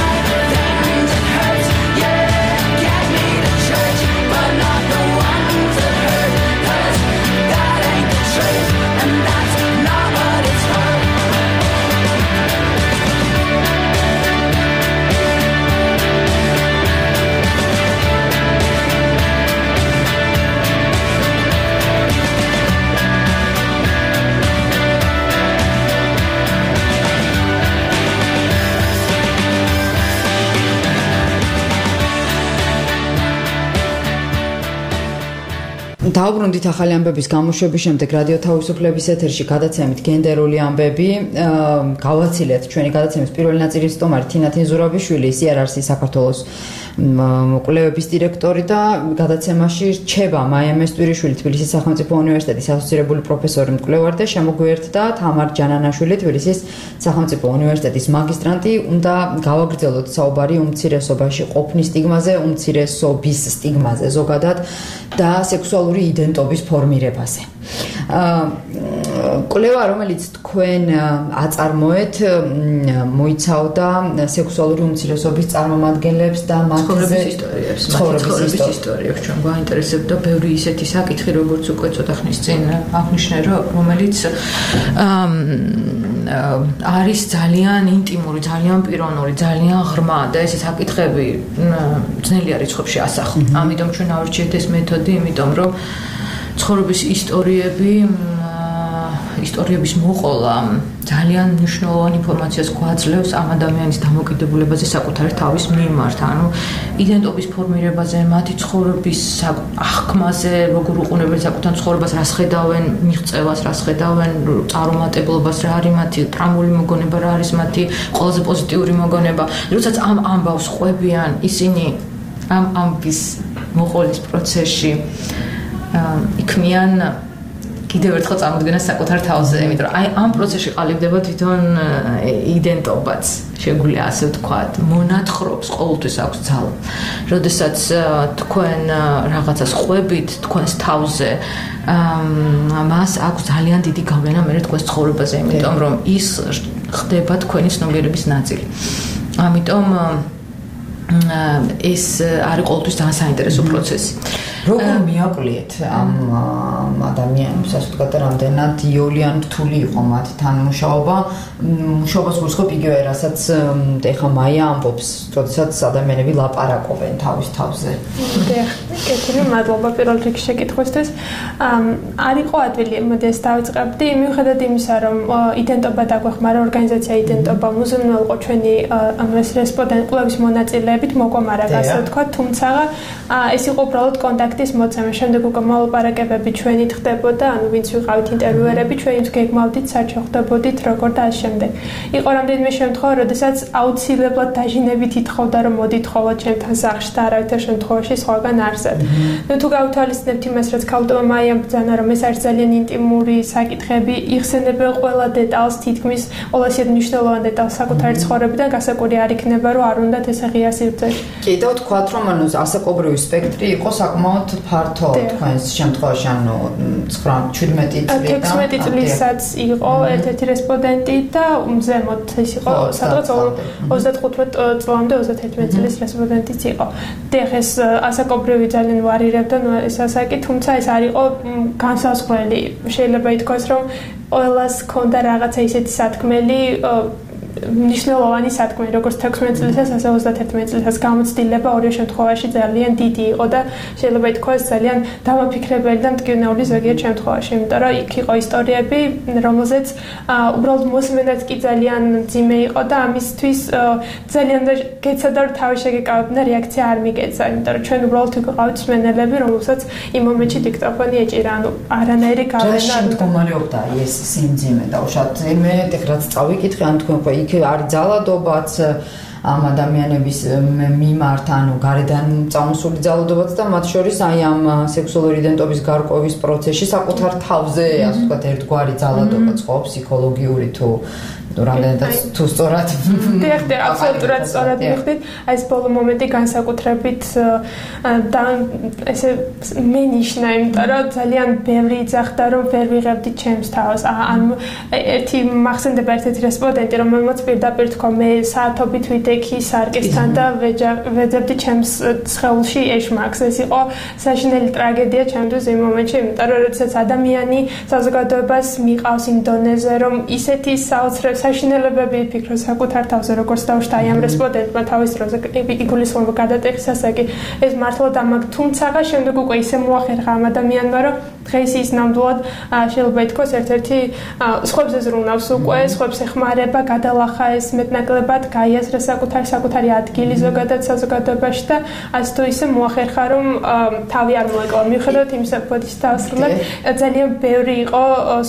დაუბრუნდით ახალი ამბების გამოშვების შემდეგ რადიო თავისუფლების ეთერში გადაცემით გენდერული ამბები. გავაცილეთ ჩვენი გადაცემის პირველი ნაწილის სტუმარი თინა თინზურაბიშვილი, ის არ არის საქართველოს კვლევების დირექტორი და გადაცემაში რჩება მაია მესტვირიშვილი, თბილისის სახელმწიფო უნივერსიტეტის ასოცირებული პროფესორი მკვლევარი და შემოგვიერთდა თამარ ჯანანაშვილი, თბილისის სახელმწიფო უნივერსიტეტის მაგისტრანტი. უნდა გავაგრძელოთ საუბარი უმცირესობაში ყოფნის სტიგმაზე, უმცირესობის სტიგმაზე ზოგადად და სექსუალური იდენტობის ფორმირებაზე. კვლევა, რომელიც თქვენ აწარმოეთ, მოიცავდა სექსუალური უმცირესობის წარმომადგენლებს და მათზე ისტორიებს, ცხოვრების ისტორიებს. ჩვენ გვაინტერესებდა ბევრი ისეთი საკითხი, როგორც უკვე ცოტა ხნის წინ აღნიშნე, რომელიც არის ძალიან ინტიმური, ძალიან პიროვნული, ძალიან ღრმა და ეს საკითხები ძნელია რიცხვებში ასახვა. ამიტომ ჩვენ ავირჩიეთ ეს მეთოდი, იმიტომ რომ ცხოვრების ისტორიები, ისტორიების მოყოლა ძალიან მნიშვნელოვან ინფორმაციას გვაძლევს ამ ადამიანის დამოკიდებულებაზე საკუთარი თავის მიმართ, ანუ იდენტობის ფორმირებაზე, მათი ცხოვრების აღქმაზე, როგორ უყურებენ საკუთარ ცხოვრებას, რას ხედავენ მიღწევას, რას ხედავენ წარუმატებლობას, რა არის მათი ტრამული მოგონება, რა არის მათი ყველაზე პოზიტიური მოგონება. როდესაც ამ ამბავს ყვებიან, ისინი ამ ამბის მოყოლის პროცესში იქმნიან კიდევ ერთხელ წარმოდგენას საკუთარ თავზე, იმიტომ რომ აი ამ პროცესში ყალიბდება თვითონ იდენტობაც, შეგვიძლია ასე ვთქვათ, მონათხრობს, ყოველთვის აქვს ძალა. როდესაც თქვენ რაღაცას ყვებით თქვენს თავზე, მას აქვს ძალიან დიდი გავლენა მერე თქვენს ცხოვრებაზე, იმიტომ რომ ის ხდება თქვენი ცნობიერების ნაწილი. ამიტომ ეს არის ყოველთვის ძალიან საინტერესო პროცესი. როგორ მიაკვლიეთ ამ ადამიანებს, ასე ვთქვათ, რამდენად იოლიან რთული იყო მათი თანმუშაობა, მუშაობას გულისხმობ იგივე, რასაც ეხა მაია ამბობს, როდესაც ადამიანები ლაპარაკობენ თავის თავზე. დიახ, კეთილი, მადლობა პირველ რიგში შეკითხვისთვის. არ იყო ადვილი, მოდი ეს დავიწყებდი, მიუხედავად იმისა, რომ იდენტობა დაგვეხმარა, ორგანიზაცია იდენტობა მუზეუმნი იყო ჩვენი ეს რესპონდენტ კვლევის მონაწილეებით მოგვამარაგა, ასე ვთქვათ, თუმცა ეს იყო უბრალოდ კონტაქტის მოცემა. შემდეგ უკვე მოლაპარაკებები ჩვენით ხდებოდა, ანუ ვინც ვიყავით ინტერვიუერები, ჩვენით გეგმავდით, საერთო ხდებოდით, როგორ და ამ შემდეგ. იყო რამდენიმე შემთხვევა, როდესაც აუცილებლად დაჟინებით ითხოვდა, რომ მოდით ხოლმე ჩემთან სახლში და არავითარ შემთხვევაში სხვაგან არსად. ნუ თუ გავთვალისწინებთ იმას, რაც ქალბატონმა მაიამ ბრძანა, რომ ეს არის ძალიან ინტიმური საკითხები, იხსენებენ ყველა დეტალს, თითქმის ყოველ ისეთ მნიშვნელოვან დეტალს საკუთარი ცხოვრებიდან, გასაკვირი არ იქნება, რომ არ უნდათ ეს ღია სივრცეში. კიდევ თქვათ, რომ ანუ ასაკობრივი სპექტრი იყო საკმაოდ ფართო თქვენს შემთხვევაში, ანუ ცხრა შვიდმეტი წლიდან ექვსმეტი წლისაც იყო ერთ-ერთი რესპონდენტი და ზემოთ ის იყო სადღაც ოცდათხუთმეტ წლამდე ოცდაათერთმეტი წლის რესპონდენტიც იყო. დიახ, ეს ასაკობრივი ძალიან ვარირებდა ეს ასაკი, თუმცა ეს არ იყო განსაზღვრელი. შეიძლება ითქვას, რომ ყველას ჰქონდა რაღაცა ისეთი სათქმელი მნიშვნელოვანი სათქმელი, როგორც ექვსმეტი წლისას, ასე ოცდაათერთმეტი წლისას გამოცდილება ორივე შემთხვევაში ძალიან დიდი იყო და შეიძლება ითქვას ძალიან დამაფიქრებელი და მტკივნეული ზოგიერთ შემთხვევაში, იმიტომ რომ იქ იყო ისტორიები, რომელზეც უბრალოდ მოსმენაც კი ძალიან მძიმე იყო და ამისთვის ძალიან გეცადა რომ თავი შეგეკავებინა და რეაქცია არ მიგეცა, იმიტომ რომ ჩვენ უბრალოდ ვიყავით მსმენელები, რომელსაც იმ მომენტში დიქტოფონი ეჭირა, ანუ არანაირი გავლენა არ მდგომარეობდა ეს სიმძიმე და უშუალოდ მე ეხლაც წავიკითხე, ან თქვენ ხო იქ არის ძალადობაც ამ ადამიანების მიმართ, ანუ გარედან წამოსული ძალადობაც და მათ შორის აი ამ სექსუალური იდენტობის გარკვევის პროცესში საკუთარ თავზე, ასე ვთქვათ, ერთგვარი ძალადობაც ხო, ფსიქოლოგიური თუ რამდენადაც თუ სწორად დიახ, აბსოლუტურად სწორად მიხდით. აი ეს ბოლო მომენტი განსაკუთრებით და ესე მენიშნა, იმიტომ რომ ძალიან ბევრი იძახდა, რომ ვერ ვიღებდი ჩემს თავს. ან ერთი მახსენდება ერთ-ერთი რესპონდენტი, რომელმაც პირდაპირ თქვა, მე საათობით ვიდექი სარკისთან და ვეძებდი ჩემს სხეულში ეშმაკს. ეს იყო საშინელი ტრაგედია ჩემთვის იმ მომენტში, იმიტომ რომ როდესაც ადამიანი საზოგადოებას მიყავს იმ დონეზე, რომ ისეთი საოცრებს საშინელებები იფიქრო საკუთარ თავზე, როგორც დავშთა აი ამ რესპონდენტმა თავის დროზე იგულისხმება გადატეხის ასაკი. ეს მართლა დამაგ, თუმცა შემდეგ უკვე ისე მოახერხა ამ ადამიანმა, რომ დღეს ის ნამდვილად შეიძლება ითქვას ერთ-ერთი სხვებზე ზრუნავს უკვე, სხვებს ეხმარება, გადალახა ეს მეტნაკლებად, გაიაზრა საკუთარი საკუთარი ადგილი ზოგადად საზოგადოებაში და ასე თუ ისე მოახერხა, რომ თავი არ მოეკლა. მიუხედავად იმისა, რომ ის დაასრულა, ძალიან ბევრი იყო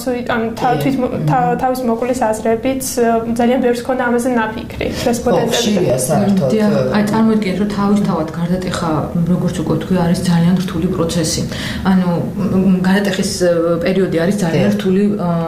თავის მოკვლის აზრებით, ძალიან ბევრს ჰქონდა ამაზე ნაფიქრი რესპონდენტები. აი წარმოიდგინეთ, რომ თავისთავად გარდატეხა, როგორც უკვე თქვი, არის ძალიან რთული პროცესი. ანუ გარდატეხის პერიოდი არის ძალიან რთული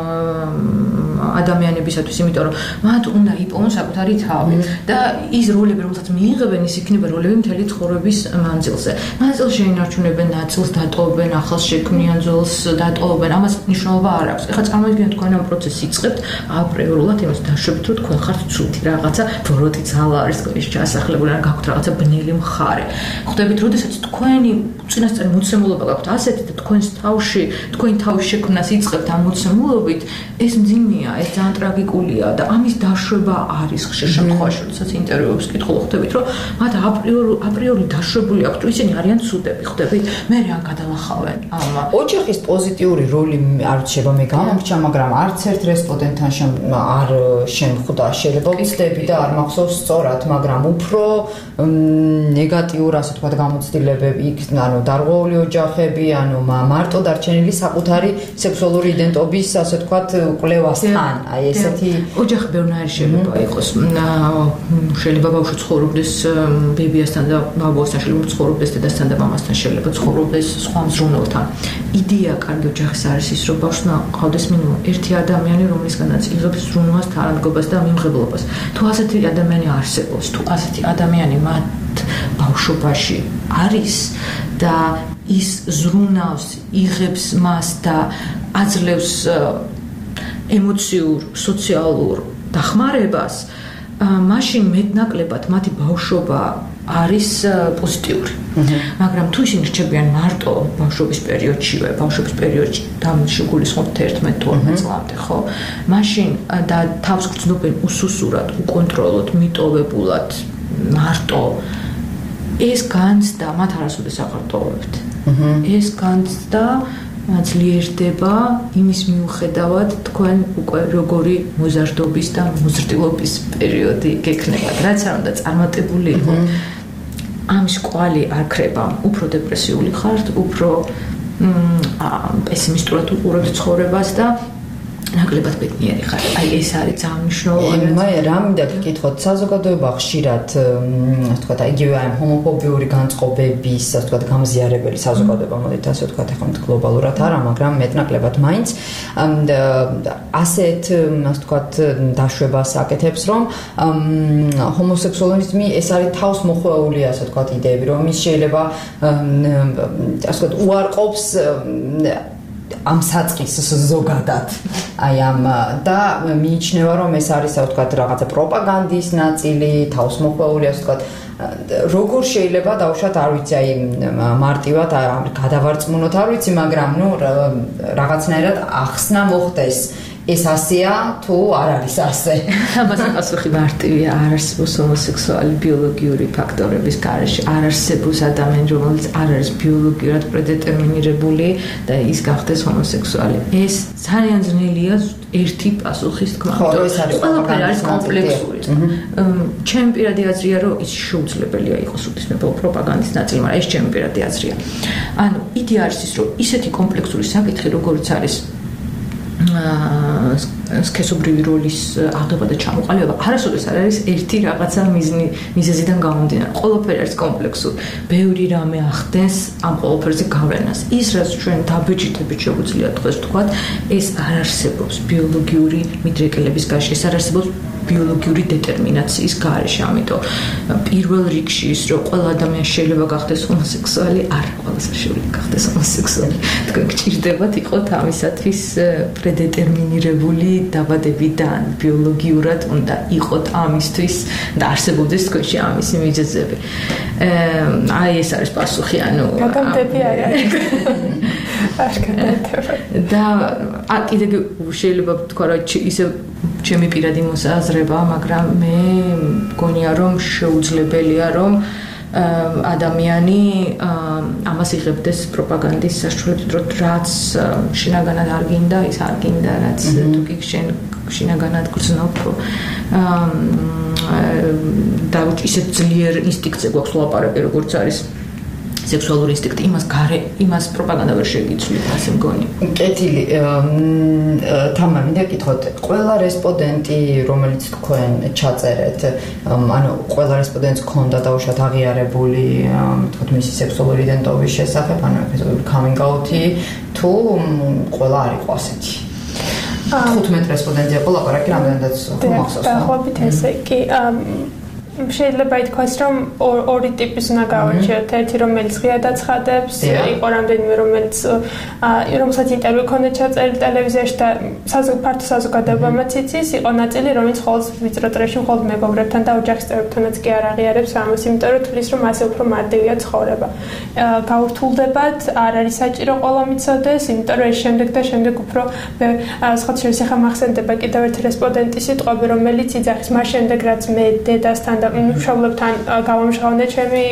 ადამიანებისათვის, იმიტომ რომ მათ უნდა იპოვონ საკუთარი თავი და ის როლები, რომელსაც მიიღებენ, ის იქნება როლები მთელი ცხოვრების მანძილზე. მანძილზე შეინარჩუნებენ ნაწილს, დატოვებენ, ახალს შექმნიან ძველს, დატოვებენ. ამას მნიშვნელობა არ აქვს. ეხლა წარმოიდგინეთ, თქვენ ამ პროცესს იწყებთ აპრიორულად იმას დაშვებით, რომ თქვენ ხართ ცუდი რაღაცა, ბოროტი ძალა არის თქვენის ჩასახლებული, ან გაქვთ რაღაცა ბნელი მხარე. ხვდებით, როდესაც თქვენი წინასწარი მოცემულობა გაქვთ ასეთი და თქვენს თავში, თქვენი თავის შექმნას იწყებთ ამ მოცემულობით, ეს მძიმეა, ეს ძალიან ტრაგიკულია და ამის დაშვება არის ხშირ შემთხვევაში, როდესაც ინტერვიუებს კითხულობ, ხვდებით, რომ მათ აპრიორი აპრიორი დაშვებული აქვს, რომ ისინი არიან ცუდები, ხვდებით, მე რა გადალახავენ ამ ოჯახის პოზიტიური როლი არ რჩება, მე გამომრჩა, მაგრამ არც ერთ რესპონდენტთან არ შემხვდა, შეიძლება ვიცდები და არ მახსოვს სწორად, მაგრამ უფრო ნეგატიურ, ასე თქვა, გამოცდილებები იქ, ანუ დარღვეული ოჯახები, ანუ მარტო დარჩენილი საკუთარი სექსუალური იდენტობის, ასე თქვა, კვლევასთან, აი ესეთი ოჯახი ბევრნაირი შეიძლება იყოს. შეიძლება ბავშვი ცხოვრობდეს ბებიასთან და ბაბუასთან, შეიძლება ცხოვრობდეს დედასთან და მამასთან, შეიძლება ცხოვრობდეს სხვა მზრუნველთან. იდეა კარგი ოჯახის არის ის, რომ ბავშვმა ყავდეს მინიმუმ ერთი ადამიანი, რომლისგანაც იღებს ზრუნვას, თანადგობას და მიმღებლობას. თუ ასეთი ადამიანი არსებობს, თუ ასეთი ადამიანი მათ ბავშვობაში არის და ის ზრუნავს, იღებს მას და აძლევს ემოციურ, სოციალურ დახმარებას, მაშინ მეტნაკლებად მათი ბავშვობა არის პოზიტიური. მაგრამ თუ ისინი რჩებიან მარტო ბავშვობის პერიოდშივე, ბავშვობის პერიოდში დამშეგულისხმობთ ერთმეტ თორმეტ წლამდე, ხო? მაშინ და თავს გრძნობენ უსუსურად, უკონტროლოდ, მიტოვებულად, მარტო ეს განცდა მათ არასოდეს აღარ ეს განცდა ძლიერდება იმის მიუხედავად თქვენ უკვე როგორი მოზარდობის და მოზრდილობის პერიოდი გექნებათ, რაც არ უნდა წარმატებული იყო. ამის კვალი არ ქრება, უფრო დეპრესიული ხართ, უფრო პესიმისტურად უყურებთ ცხოვრებას და ნაკლებად ბედნიერი ხარ. აი ეს არის ძალიან მნიშვნელოვანი. მე რა მინდა გკითხოთ, საზოგადოება ხშირად, ასე ვთქვათ, იგივე აი ჰომოფობიური განწყობების, ასე ვთქვათ, გამზიარებელი საზოგადოება, მოდით ასე ვთქვათ, ახლა გლობალურად არა, მაგრამ მეტნაკლებად მაინც ასეთ, ასე ვთქვათ, დაშვებას აკეთებს, რომ ჰომოსექსუალიზმი ეს არის თავს მოხვეული, ასე ვთქვათ, იდეები, რომ ის შეიძლება ასე ვთქვათ, უარყოფს ამ საწყისს ზოგადად აი ამ და მიიჩნევა რომ ეს არის ასე ვთქვათ რაღაცა პროპაგანდის ნაწილი, თავსმოხვეული ასე ვთქვათ როგორ შეიძლება დავუშვათ არ ვიცი აი მარტივად გადავარწმუნოთ არ ვიცი მაგრამ ნუ რაღაცნაირად ახსნა მოხდეს ეს ასეა თუ არ არის ასე? ამას პასუხი მარტივია, არ არსებობს ჰომოსექსუალი ბიოლოგიური ფაქტორების გარეშე, არ არსებობს ადამიანი, რომელიც არ არის ბიოლოგიურად პრედეტერმინირებული და ის გახდეს ჰომოსექსუალი. ეს ძალიან ძნელია ერთი პასუხის თქმა. ხო, ეს არის ყველაფერი არის კომპლექსური. ჩემი პირადი აზრია, რომ ის შეუძლებელია იყოს უთისმებო პროპაგანდის ნაწილი, მაგრამ ეს ჩემი პირადი აზრია. ანუ იდეა არის ის, რომ ისეთი კომპლექსური საკითხი, როგორც არის სქესობრივი როლის აღება და ჩამოყალიბება არასოდეს არ არის ერთი რაღაცა მიზნი მიზეზიდან გამომდინარე. ყველაფერი არის კომპლექსური. ბევრი რამე ახდენს ამ ყველაფერზე გავლენას. ის რაც ჩვენ დაბეჭდებით შეგვიძლია დღეს ვთქვათ, ეს არ არსებობს ბიოლოგიური მიდრეკილების გარეშე, ეს არ არსებობს ბიოლოგიური დეტერმინაციის გარეშე. ამიტომ პირველ რიგში ის რომ ყველა ადამიანი შეიძლება გახდეს ჰომოსექსუალი, არ ყველას შეიძლება გახდეს ჰომოსექსუალი. თქვენ გჭირდებათ იყოთ ამისათვის პრედეტერმინირებული დაბადებიდან ბიოლოგიურად უნდა იყოთ ამისთვის და არსებობდეს თქვენში ამისი მიზეზები. აი ეს არის პასუხი, ანუ გადამდები არ არის. არ გადამდები. და კიდე შეიძლება თქვა რომ ისე ჩემი პირადი მოსაზრება, მაგრამ მე მგონია რომ შეუძლებელია რომ ადამიანი ამას იღებდეს პროპაგანდის საშუალებით, რაც შინაგანად არ გინდა, ის არ გინდა, რაც თუ კი შენ შინაგანად გრძნობ და ისეთ ძლიერ ინსტინქტზე გვაქვს ლაპარაკი, როგორც არის სექსუალური ინსტინქტი, იმას გარე, იმას პროპაგანდა ვერ შეგიცვლით, ასე მგონი. კეთილი, თამა, მინდა გითხოთ, ყველა რესპონდენტი, რომელიც თქვენ ჩაწერეთ, ანუ ყველა რესპონდენტს ჰქონდა დაუშვათ აღიარებული, თქოთ, მისი სექსუალური იდენტობის შესახებ, ანუ ეპიზოდური coming out-ი, თუ ყველა არ იყო ასეთი? თხუთმეტ რესპონდენტი იყო ლაპარაკი, რამდენადაც ხომახსოვს. დაახლოებით ესე კი შეიძლება ითქვას, რომ ორი ტიპის უნდა გავარჩიოთ. ერთი, რომელიც ღიად აცხადებს, იყო რამდენიმე, რომელიც რომელსაც ინტერვიუ ჰქონდა ჩაწერილი ტელევიზიაში და ფართო საზოგადოებამაც იცის, იყო ნაწილი, რომელიც მხოლოდ ვიწრო წრეში, მხოლოდ მეგობრებთან და ოჯახის წევრებთანაც კი არ აღიარებს ამას, იმიტომ რომ თulis რომ ასე უფრო მარტივია ცხოვრება. გაურთულდებათ, არ არის საჭირო ყველა მიცოდეს, იმიტომ რომ ეს შემდეგ და შემდეგ უფრო სხვა შორის ახლა მახსენდება კიდევ ერთი რესპონდენტის სიტყვები, რომელიც იძახის მას შემდეგ, რაც მე დედასთან და მშობლებთან გავამჟღავნე ჩემი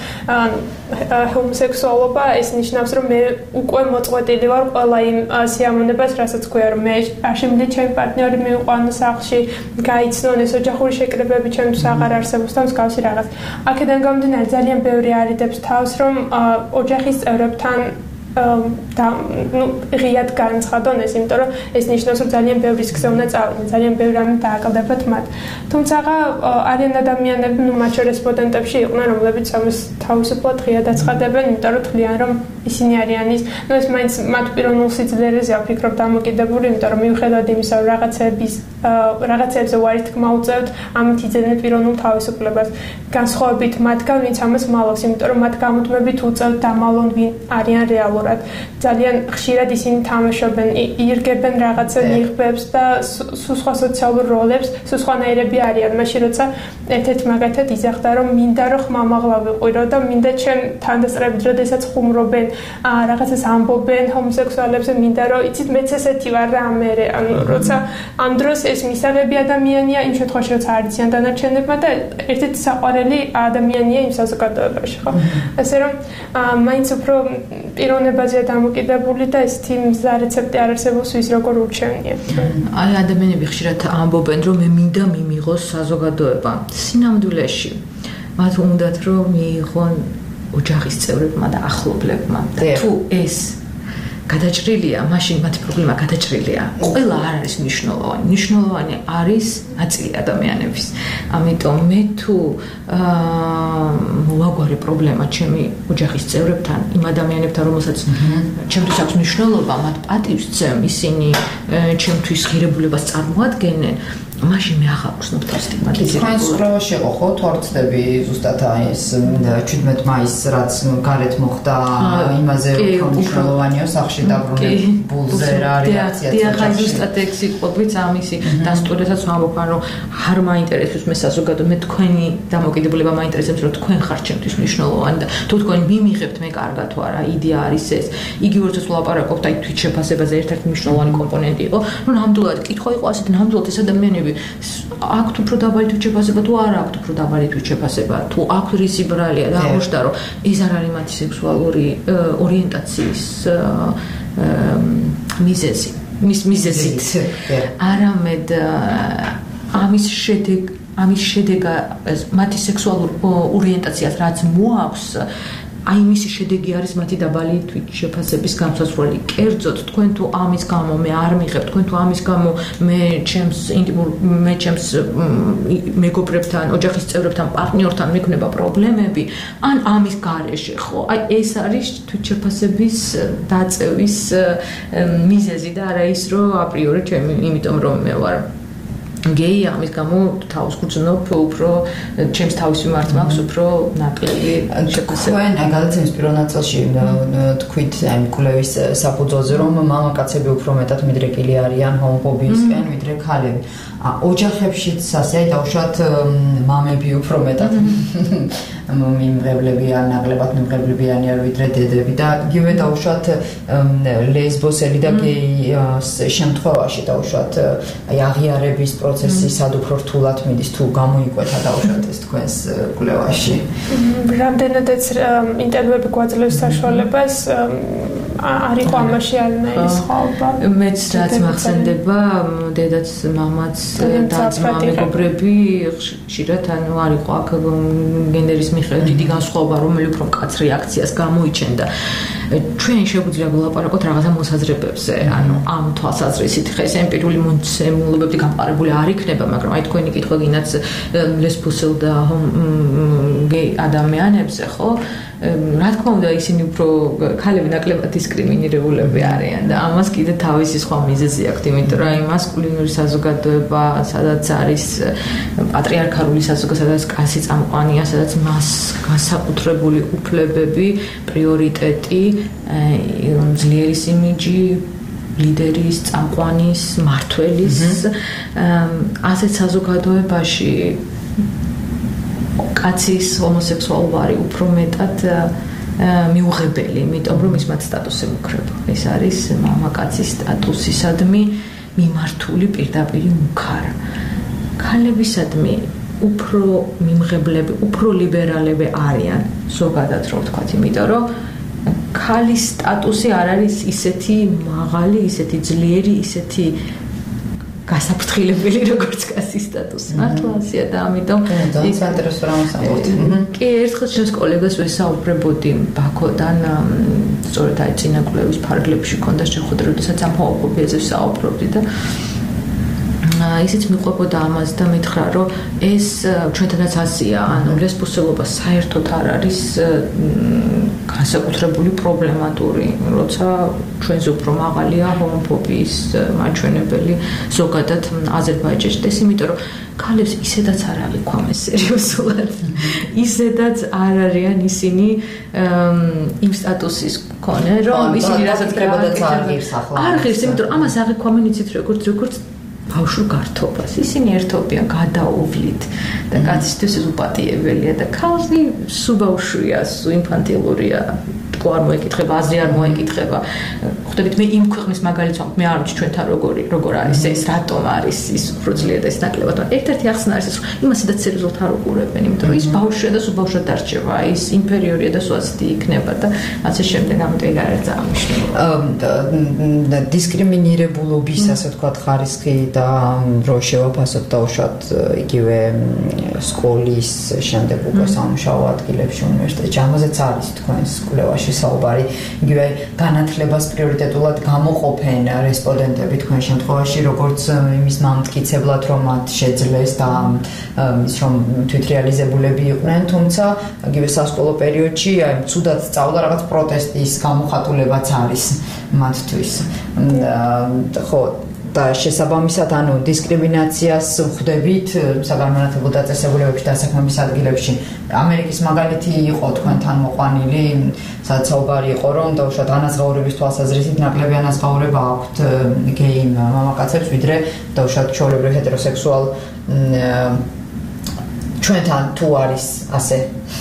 ჰომოსექსუალობა, ეს ნიშნავს, რომ მე უკვე მოწყვეტილი ვარ ყველა იმ სიამოვნებას, რასაც ქვია, რომ მე აშემდი ჩემი პარტნიორი მივიყვანო სახლში, გაიცნონ ეს ოჯახური შეკრებები ჩემთვის აღარ არსებობს და მსგავსი რაღაც. აქედან გამომდინარე, ძალიან ბევრი არიდებს თავს, რომ ოჯახის წევრებთან და ნუ ღიად განცხადონ ეს, იმიტომ რომ ეს ნიშნავს, რომ ძალიან ბევრი რისკზე უნდა წავიდნენ, ძალიან ბევრი რამე დააკლდებათ მათ. თუმცა არიან ადამიანები, ნუ მათ შორის რესპონდენტებში იყვნენ, რომლებიც ამას თავისუფლად ღიად აცხადებენ, იმიტომ რომ თვლიან, რომ ისინი არიან ის, ნუ ეს მაინც მათ პიროვნულ სიძლიერეზე ვფიქრობ დამოკიდებული, იმიტომ რომ მიუხედავად იმისა, რომ რაღაცების რაღაცებზე უარის თქმა უწევთ, ამით იძენენ პიროვნულ თავისუფლებას. განსხვავებით მათგან, ვინც ამას მალავს, იმიტომ რომ მათ გამუდმებით უწევთ დამალონ ვინ არიან რეალურად. ძალიან ხშირად ისინი თამაშობენ, ირგებენ რაღაცა მიღბებს და სულ სხვა სოციალურ როლებს, სულ სხვანაირები არიან. მაშინ როცა ერთ-ერთ მაგათად იძახდა, რომ მინდა რომ ხმამაღლა ვიყვირო და მინდა ჩემ თანდასწრებით, როდესაც ხუმრობენ, რაღაცას ამბობენ ჰომოსექსუალებზე, მინდა რომ იცით მეც ესეთი ვარ და ამერე, ანუ როცა ამ დროს ეს მისაღები ადამიანია იმ შემთხვევაში, როცა არ იციან დანარჩენებმა და ერთ-ერთი საყვარელი ადამიანია იმ საზოგადოებაში, ხო? ასე რომ მაინც უფრო პიროვნებაზეა დამოკიდებული და ესეთი მზა რეცეპტი არ არსებობს, ვის როგორ ურჩევნია. აი ადამიანები ხშირად ამბობენ, რომ მე მინდა მიმიღოს საზოგადოება. სინამდვილეში მათ უნდათ რომ მიიღონ ოჯახის წევრებმა და ახლობლებმა. და თუ ეს გადაჭრილია, მაშინ მათი პრობლემა გადაჭრილია. ყველა არ არის მნიშვნელოვანი. მნიშვნელოვანი არის ნაწილი ადამიანების. ამიტომ მე თუ მოვაგვარე პრობლემა ჩემი ოჯახის წევრებთან, იმ ადამიანებთან, რომელსაც ჩემთვის აქვს მნიშვნელობა, მათ პატივს ძემ, ისინი ჩემთვის ღირებულებას წარმოადგენენ, მაშინ მე ახლა ვხსნობ თავს სტიგმატიზირებულად. თქვენ სურვაში იყო ხო თორცდები ზუსტად ეს ჩვიდმეტ მაისს, რაც გარეთ მოხდა, იმაზე უფრო მნიშვნელოვანია სახში დაბრუნებულზე რა რეაქციაც აქვს. დიახ, ზუსტად ეს იყვებით ამისი დასტურებაც ვამბობ, რომ არ მაინტერესებს მე საზოგადო, მე თქვენი დამოკიდებულება მაინტერესებს, რომ თქვენ ხართ ჩემთვის მნიშვნელოვანი და თუ თქვენ მიმიღებთ მე კარგად თუ არა, იდეა არის ეს. იგივე როდესაც ვლაპარაკობთ აი თვით შეფასებაზე, ერთ-ერთი მნიშვნელოვანი კომპონენტი იყო, რომ ნამდვილად კითხვა იყო ასეთი, ნამდვილად ეს ადამიანები აქვთ უფრო დაბალი თვით შეფასება თუ არ აქვთ უფრო დაბალი თვით შეფასება, თუ აქვთ რისი ბრალია და აღმოჩნდა, რომ ეს არ არის მათი სექსუალური ორიენტაციის მიზეზი, მის მიზეზით. არამედ ამის შედეგ ამის შედეგა მათი სექსუალურ ორიენტაციას რაც მოაქვს, აი მისი შედეგი არის მათი დაბალი თვით შეფასების განსაზღვრელი. კერძოდ, თქვენ თუ ამის გამო მე არ მიღებ, თქვენ თუ ამის გამო მე ჩემს ინტიმურ მე ჩემს მეგობრებთან, ოჯახის წევრებთან, პარტნიორთან მექნება პრობლემები, ან ამის გარეშე, ხო? აი ეს არის თვით შეფასების დაწევის მიზეზი და არა ის, რომ აპრიორი ჩემი, იმიტომ რომ მე ვარ გეი, ამის გამო თავს გძნობ, უფრო ჩემს თავის მიმართ მაქვს უფრო ნაკლები შეფასება. თქვენ გადაცემის პირველ ნაწილში თქვით ამ კვლევის საფუძველზე, რომ მამაკაცები უფრო მეტად მიდრეკილი არიან ჰომოფობიისკენ, ვიდრე ქალები. ოჯახებშიც ასე, აი დაუშვათ მამები უფრო მეტად მიმღებლები ან ნაკლებად მიმღებლებიანი არ ვიდრე დედები და იგივე დაუშვათ ლესბოსელი და გეი შემთხვევაში დაუშვათ აი აღიარების პროცესი სად უფრო რთულად მიდის თუ გამოიკვეთა დაუშვათ ეს თქვენს კვლევაში. რამდენადაც ინტერვიუები გვაძლევს საშუალებას არ იყო ამაში არანაირი სხვაობა. მეც რაც მახსენდება დედაც მამაც და ძმა მეგობრები ხშირად ანუ არ იყო აქ გენდერის მიხედვით დიდი განსხვავება რომელი უფრო მკაცრ რეაქციას გამოიჩენდა. ჩვენ შეგვიძლია ვილაპარაკოთ რაღაცა მოსაზრებებზე, ანუ ამ თვალსაზრისით ხე ეს ემპირიული მოცემულობები გამყარებული არ იქნება, მაგრამ აი თქვენი კითხვა გინდათ ლესბოსელ და გეი ადამიანებზე, ხო? რა თქმა უნდა ისინი უფრო ქალები ნაკლებად დისკრიმინირებულები არიან და ამას კიდე თავისი სხვა მიზეზი აქვს, იმიტომ რომ აი მასკულინური საზოგადოება, სადაც არის პატრიარქალური საზოგადოება, სადაც კაცი წამყვანია, სადაც მას განსაკუთრებული უფლებები, პრიორიტეტი, ძლიერის იმიჯი ლიდერის, წამყვანის, მმართველის, ასეთ საზოგადოებაში კაცის ჰომოსექსუალობა უფრო მეტად მიუღებელი, იმიტომ რომ ის მათ სტატუსზე მუქრება. ეს არის მამაკაცის სტატუსისადმი მიმართული პირდაპირ მუქარა. ქალებისადმი უფრო მიმღებლები, უფრო ლიბერალები არიან, ზოგადად რო ვთქვათ, იმიტომ რომ ქალის სტატუსი არ არის ისეთი მაღალი, ისეთი ძლიერი, ისეთი გასაფრთხილებელი როგორც კაცის სტატუსი. მართლა ასეა და ამიტომ ის ინტერესო რამს ამბობთ. კი ერთხელ ჩემს კოლეგას ვესაუბრებოდი ბაქოდან, სწორედ აი წინა კვლევის ფარგლებში ქონდა შეხვედრა, როდესაც ამ ჰომოფობიაზე ვსაუბრობდი და ისიც მიყვებოდა ამას და მითხრა, რომ ეს ჩვენთანაც ასეა, ანუ ლესბოსელობა საერთოდ არ არის განსაკუთრებული პრობლემატური, როცა ჩვენზე უფრო მაღალია ჰომოფობიის მაჩვენებელი ზოგადად აზერბაიჯანში. ეს იმიტომ რომ ქალებს ისედაც არ აღიქვამეს სერიოზულად. ისედაც არ არიან ისინი იმ სტატუსის მქონე, რომ ისინი რასაც კრებოდაც არ ღირს ახლა. არ ღირს, იმიტომ რომ ამას აღიქვამენ იცით როგორც როგორც ბავშვურ გართობას. ისინი ერთობიან გადაუვლით და კაცისთვის ეს უპატიებელია და ქალში სულ ბავშვია, სულ ინფანტილურია. არ მოეკითხება, აზრი არ მოეკითხება. ხვდებით მე იმ ქვეყნის მაგალითს ვამბობ, მე არ ვიცი ჩვენთან როგორი, როგორ არის ეს, რატომ არის ის უფრო ძლიერ და ეს ნაკლებად. ერთ-ერთი ახსნა არის ეს, რომ იმასაც სერიოზულად არ უყურებენ, იმიტომ რომ ის ბავშვია და სულ ბავშვად დარჩება, ის ინფერიორია და სულ ასეთი იქნება და ასე შემდეგ, ამიტომ არ არის აღნიშნული. დისკრიმინირებულობის, ასე ვთქვათ, ხარისხი და რო შევაფასოთ დაუშვათ იგივე სკოლის შემდეგ უკვე სამუშაო ადგილებში უნივერსიტეტში, ამაზეც არის თქვენს კვლევაში საუბარი, იგივე განათლებას პრიორიტეტულად გამოყოფენ რესპონდენტები თქვენ შემთხვევაში, როგორც იმის მამტკიცებლად, რომ მათ შეძლეს და ის რომ თვითრეალიზებულები იყვნენ, თუმცა იგივე სასკოლო პერიოდში აი ცუდად სწავლა რაღაც პროტესტის გამოხატულებაც არის მათთვის. ხო და შესაბამისად ანუ დისკრიმინაციას ვხვდებით საგანმანათლებლო დაწესებულებებში და საქმის ადგილებში. ამერიკის მაგალითი იყო თქვენთან მოყვანილი, სადაც საუბარი იყო, რომ დაუშვათ ანაზღაურების თვალსაზრისით ნაკლები ანაზღაურება აქვთ გეი მამაკაცებს, ვიდრე დაუშვათ ჩვეულებრივ ჰეტეროსექსუალ ჩვენთან თუ არის ასე.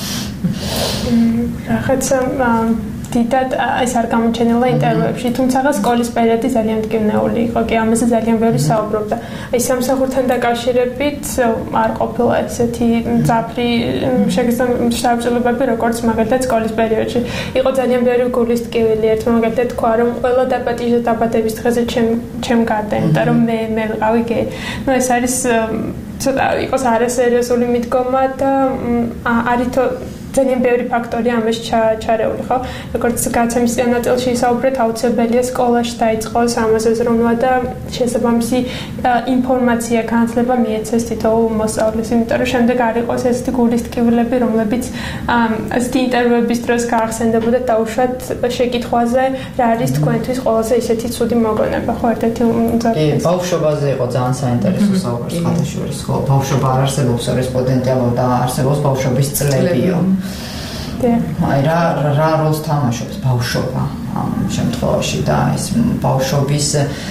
რაღაცა დიდად ეს არ გამოჩენილა ინტერვიუებში, თუმცა სკოლის პერიოდი ძალიან მტკივნეული იყო, კი ამაზე ძალიან ბევრი საუბრობდა. აი სამსახურთან დაკავშირებით არ ყოფილა ესეთი მძაფრი შეგრძნებები, როგორც მაგალითად სკოლის პერიოდში. იყო ძალიან ბევრი გულის ტკივილი, ერთ მაგალითად თქვა, რომ ყველა დაპატიჟა დაბადების დღეზე ჩემ ჩემ გარდა, იმიტომ რომ მე მე ვიყავი გეი. ნუ ეს არის ცოტა იყოს არასერიოზული მიდგომა და არითო ძალიან ბევრი ფაქტორი ამაში ჩარეული, ხო? როგორც გაცემის ნაწილში ისაუბრეთ, აუცილებელია სკოლაში დაიწყოს ამაზე ზრუნვა და შესაბამისი ინფორმაცია, განათლება მიეცეს თითოეულ მოსწავლეს, იმიტომ რომ შემდეგ არ იყოს ესეთი გულის ტკივილები, რომლებიც ასეთი ინტერვიუების დროს გაახსენდებოდა დაუშვათ შეკითხვაზე, რა არის თქვენთვის ყველაზე ისეთი ცუდი მოგონება, ხო? ერთ-ერთი კი, ბავშვობაზე იყო ძალიან საინტერესო საუბარი ხათაშორის, ხო? ბავშვობა არ არსებობს რესპონდენტი და არსებობს ბავშვობის წლებიო. აი რა რა როლს თამაშობს ბავშვობა ამ შემთხვევაში და ეს ბავშვობის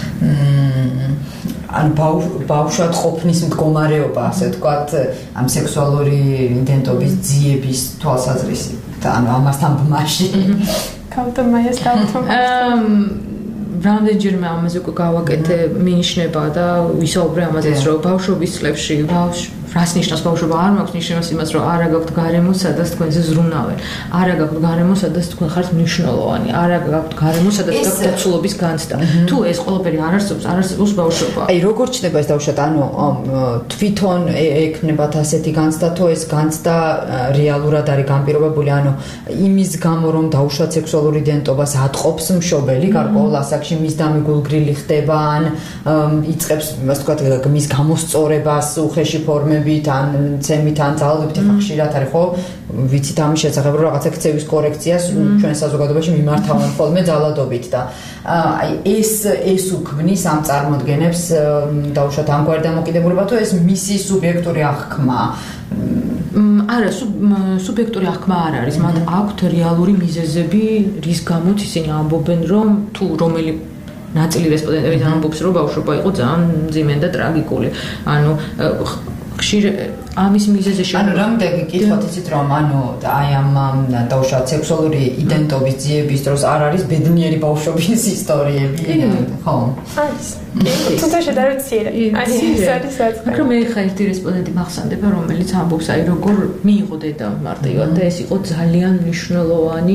ან ბავშვად ყოფნის მდგომარეობა, ასე ვთქვათ, ამ სექსუალური იდენტობის ძიების თვალსაზრისით და ანუ ამასთან ბმაში. კავტომაიას დავთომ. რამდენჯერმე ამაზე უკვე გავაკეთე მინიშნება და ვისაუბრე ამაზეც, რომ ბავშვობის წლებში ბავშვ რას ნიშნავს ბავშვობა? არ მაქვს ნიშნავს იმას, რომ არა გაქვთ გარემო, სადაც თქვენზე ზრუნავენ. არა გაქვთ გარემო, სადაც თქვენ ხართ მნიშვნელოვანი. არა გაქვთ გარემო, სადაც გაქვთ დაცულობის განცდა. თუ ეს ყველაფერი არ არსებობს, არ არსებობს ბავშვობა. აი, როგორ ჩნდება ეს დავუშვათ, ანუ თვითონ ექნებათ ასეთი განცდა, თუ ეს განცდა რეალურად არის განპირობებული, ანუ იმის გამო, რომ დავუშვათ სექსუალური იდენტობას ატყობს მშობელი, გარკვეულ ასაკში მის დამიგულგრილი ხდება, ან იწყებს, ასე ვთქვათ, მის გამოსწორებას უხეში ფორმებით ან ცემით ან ძალადობით ხშირად არის ხო ვიცით ამის შესახებ რომ რაღაცა ქცევის კორექციას ჩვენ საზოგადოებაში მიმართავენ ხოლმე ძალადობით და აი ეს ეს უქმნის ამ წარმოდგენებს დავუშვათ ამგვარი დამოკიდებულება თუ ეს მისი სუბიექტური აღქმა არა სუბიექტური აღქმა არ არის მათ აქვთ რეალური მიზეზები რის გამოც ისინი ამბობენ რომ თუ რომელი ნაწილი რესპონდენტების ამბობს რომ ბავშვობა იყო ძალიან მძიმე და ტრაგიკული ანუ ხშირ ამის მიზეზი ანუ რამდენი კითხოთ იცით რომ ანუ აი ამ დავუშვათ სექსუალური იდენტობის ძიების დროს არ არის ბედნიერი ბავშვობის ისტორიები ხო არის თუმცა შედარებით მცირე აი ეს არის საწყო მაგრამ მე ხა ერთი რესპონდენტი მახსენდება რომელიც ამბობს აი როგორ მიიღო დედა მარტივად და ეს იყო ძალიან მნიშვნელოვანი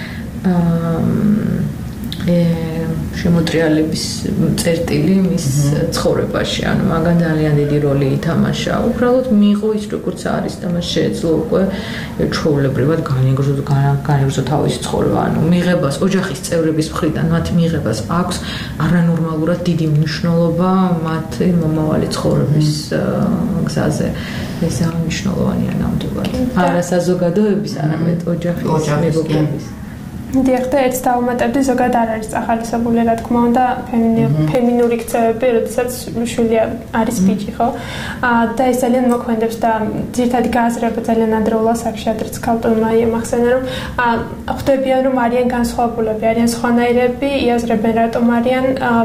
შემოტრიალების წერტილი მის ცხოვრებაში, ანუ მაგან ძალიან დიდი როლი ითამაშა. უბრალოდ მიიღო ის როგორც არის და მას შეეძლო უკვე ჩვეულებრივად განეგრძო განეგრძო თავისი ცხოვრება, ანუ მიღებას ოჯახის წევრების მხრიდან მათ მიღებას აქვს არანორმალურად დიდი მნიშვნელობა მათ მომავალი ცხოვრების გზაზე. ეს ძალიან მნიშვნელოვანია ნამდვილად. არა საზოგადოების, არამედ ოჯახის მეგობრების. დიახ, და ერთ დავუმატებდი, ზოგადად არ არის ახალისებული, რა თქმა უნდა, ფემინური ქცევები, როდესაც შვილი არის ბიჭი, ხო? და ეს ძალიან მოქმედებს და ძირითადი გააზრება ძალიან ადრეულ ასაკში, ადრეც ქალტონმა იმახსენა, რომ ხვდებიან, რომ არიან განსხვავებულები, არიან სხვანაირები, იაზრებენ, რატომ არიან,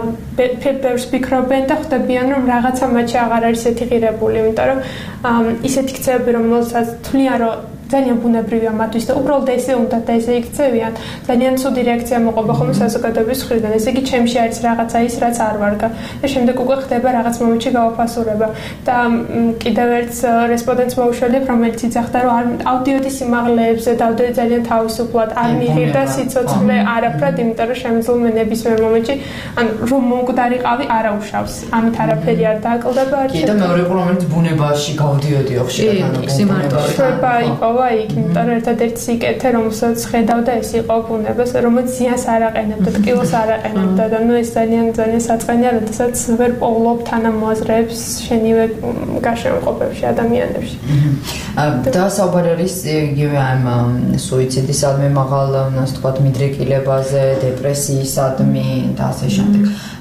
ბევრს ფიქრობენ და ხვდებიან, რომ რაღაცა მათში აღარ არის ესეთი ღირებული, იმიტომ რომ ისეთი ქცევები, რომელსაც თვლიან, რომ ძალიან ბუნებრივია მათთვის და უბრალოდ ესე უნდა და ესე იქცევიან. ძალიან ცუდი რეაქცია მოყვება ხოლმე საზოგადოების მხრიდან. ესე იგი, ჩემში არის რაღაცა ის, რაც არ ვარგა. და შემდეგ უკვე ხდება რაღაც მომენტში გავაფასურება. და კიდევ ერთ რესპონდენტს მოვუშველებ, რომელიც იძახდა, რომ არ ავდიოდი სიმაღლეებზე, დავდიოდი ძალიან თავისუფლად, არ მიიღირდა სიცოცხლე არაფრად, იმიტომ რომ შემიძლია მე ნებისმიერ მომენტში, ან რომ მომკვდარიყავი, არაუშავს. ამით არაფერი არ დააკლდება არც. კი და მეორე რომელიც ბუნებაში გავდიოდიო ხშირად, ანუ სიმართლე. იქ, იმიტომ რომ ერთადერთი სიკეთე, რომელსაც ხედავდა, ეს იყო ბუნებას, რომელიც ზიანს არ აყენებდა, ტკივილს არ აყენებდა და ნუ ეს ძალიან ძალიან საწყენია, როდესაც ვერ პოულობ თანამოაზრეებს შენივე გარშემოყოფებში ადამიანებში. და საუბარი არის იგივე ამ სუიციდისადმი მაღალ, ასე ვთქვათ, მიდრეკილებაზე, დეპრესიისადმი და ასე შემდეგ.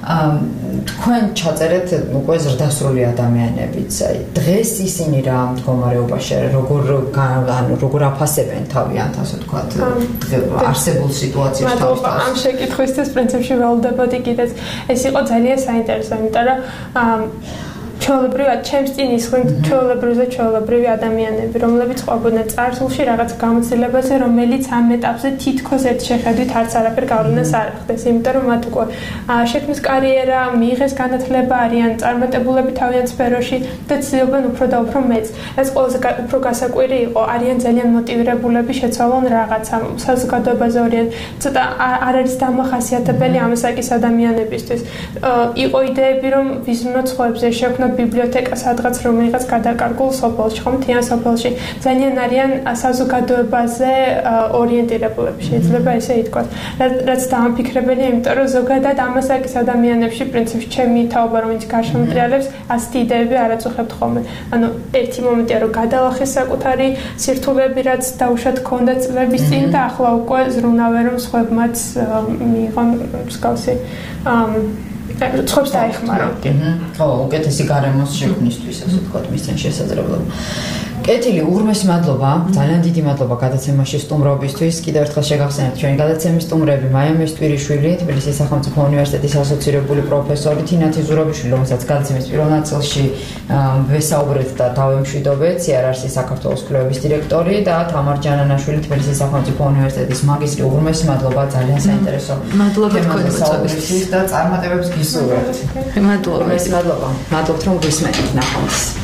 თქვენ ჩაწერეთ უკვე ზრდასრული ადამიანებიც. აი, დღეს ისინი რა მდგომარეობაში, როგორ ანუ როგორ აფასებენ თავიანთ, ასე ვთქვათ, არსებულ სიტუაციებს თავის თავს. ამ შეკითხვისთვის პრინციპში ველოდებოდი კიდეც. ეს იყო ძალიან საინტერესო, იმიტომ რომ ჩვეულებრივად ჩემს წინ ისხდნენ ჩვეულებრივზე ჩვეულებრივი ადამიანები, რომლებიც ყვებოდნენ წარსულში რაღაც გამოცდილებაზე, რომელიც ამ ეტაპზე თითქოს ერთ შეხედვით არც არაფერ გავლენას არ ახდენს, იმიტომ რომ მათ უკვე შექმნეს კარიერა, მიიღეს განათლება, არიან წარმატებულები თავიანთ სფეროში და ცდილობენ უფრო და უფრო მეც. ეს ყველაზე უფრო გასაკვირი იყო, არიან ძალიან მოტივირებულები შეცვალონ რაღაცა, საზოგადოებაზე ორიან, ცოტა არ არის დამახასიათებელი ამ ასაკის ადამიანებისთვის. იყო იდეები, რომ ვიზრუნოთ სხვებზე, შევქმნათ ბიბლიოთეკა სადღაც რომელიღაც გადაკარგულ სოფელში, ხომ თიან სოფელში. ძალიან არიან საზოგადოებაზე ორიენტირებულები, შეიძლება ესე ითქვას. რაც დამაფიქრებელია, იმიტომ რომ ზოგადად ამ ასაკის ადამიანებში პრინციპში ჩემი თაობა, რომელიც გარშემოტრიალებს, ასეთი იდეები არ აწუხებთ ხოლმე. ანუ ერთი მომენტია, რომ გადალახეს საკუთარი სირთულეები, რაც დაუშვათ ქონდა წლების წინ და ახლა უკვე ზრუნავენ, რომ სხვებმაც მიიღონ მსგავსი ცხოვრებს დაიხმაროთ. ხო, უკეთესი გარემოს შექმნისთვის, ასე ვთქვათ, მისცენ შესაძლებლობა. კეთილი, უღრმესი მადლობა, ძალიან დიდი მადლობა გადაცემაში სტუმრობისთვის. კიდევ ერთხელ შეგახსენებთ ჩვენი გადაცემის სტუმრები: მაია მესტვირიშვილი, თბილისის სახელმწიფო უნივერსიტეტის ასოცირებული პროფესორი, თინათი ზურაბიშვილი, რომელსაც გადაცემის პირველ ნაწილში ვესაუბრეთ და დავემშვიდობეთ, სიარარსის საქართველოს კვლევების დირექტორი და თამარ ჯანანაშვილი, თბილისის სახელმწიფო უნივერსიტეტის მაგისტრი. უღრმესი მადლობა, ძალიან საინტერესო მადლობა თქვენთვის და წარმატებებს გისურვებთ. მადლობა. მადლობა. მადლობთ რომ გვისმენთ. ნახვამდის.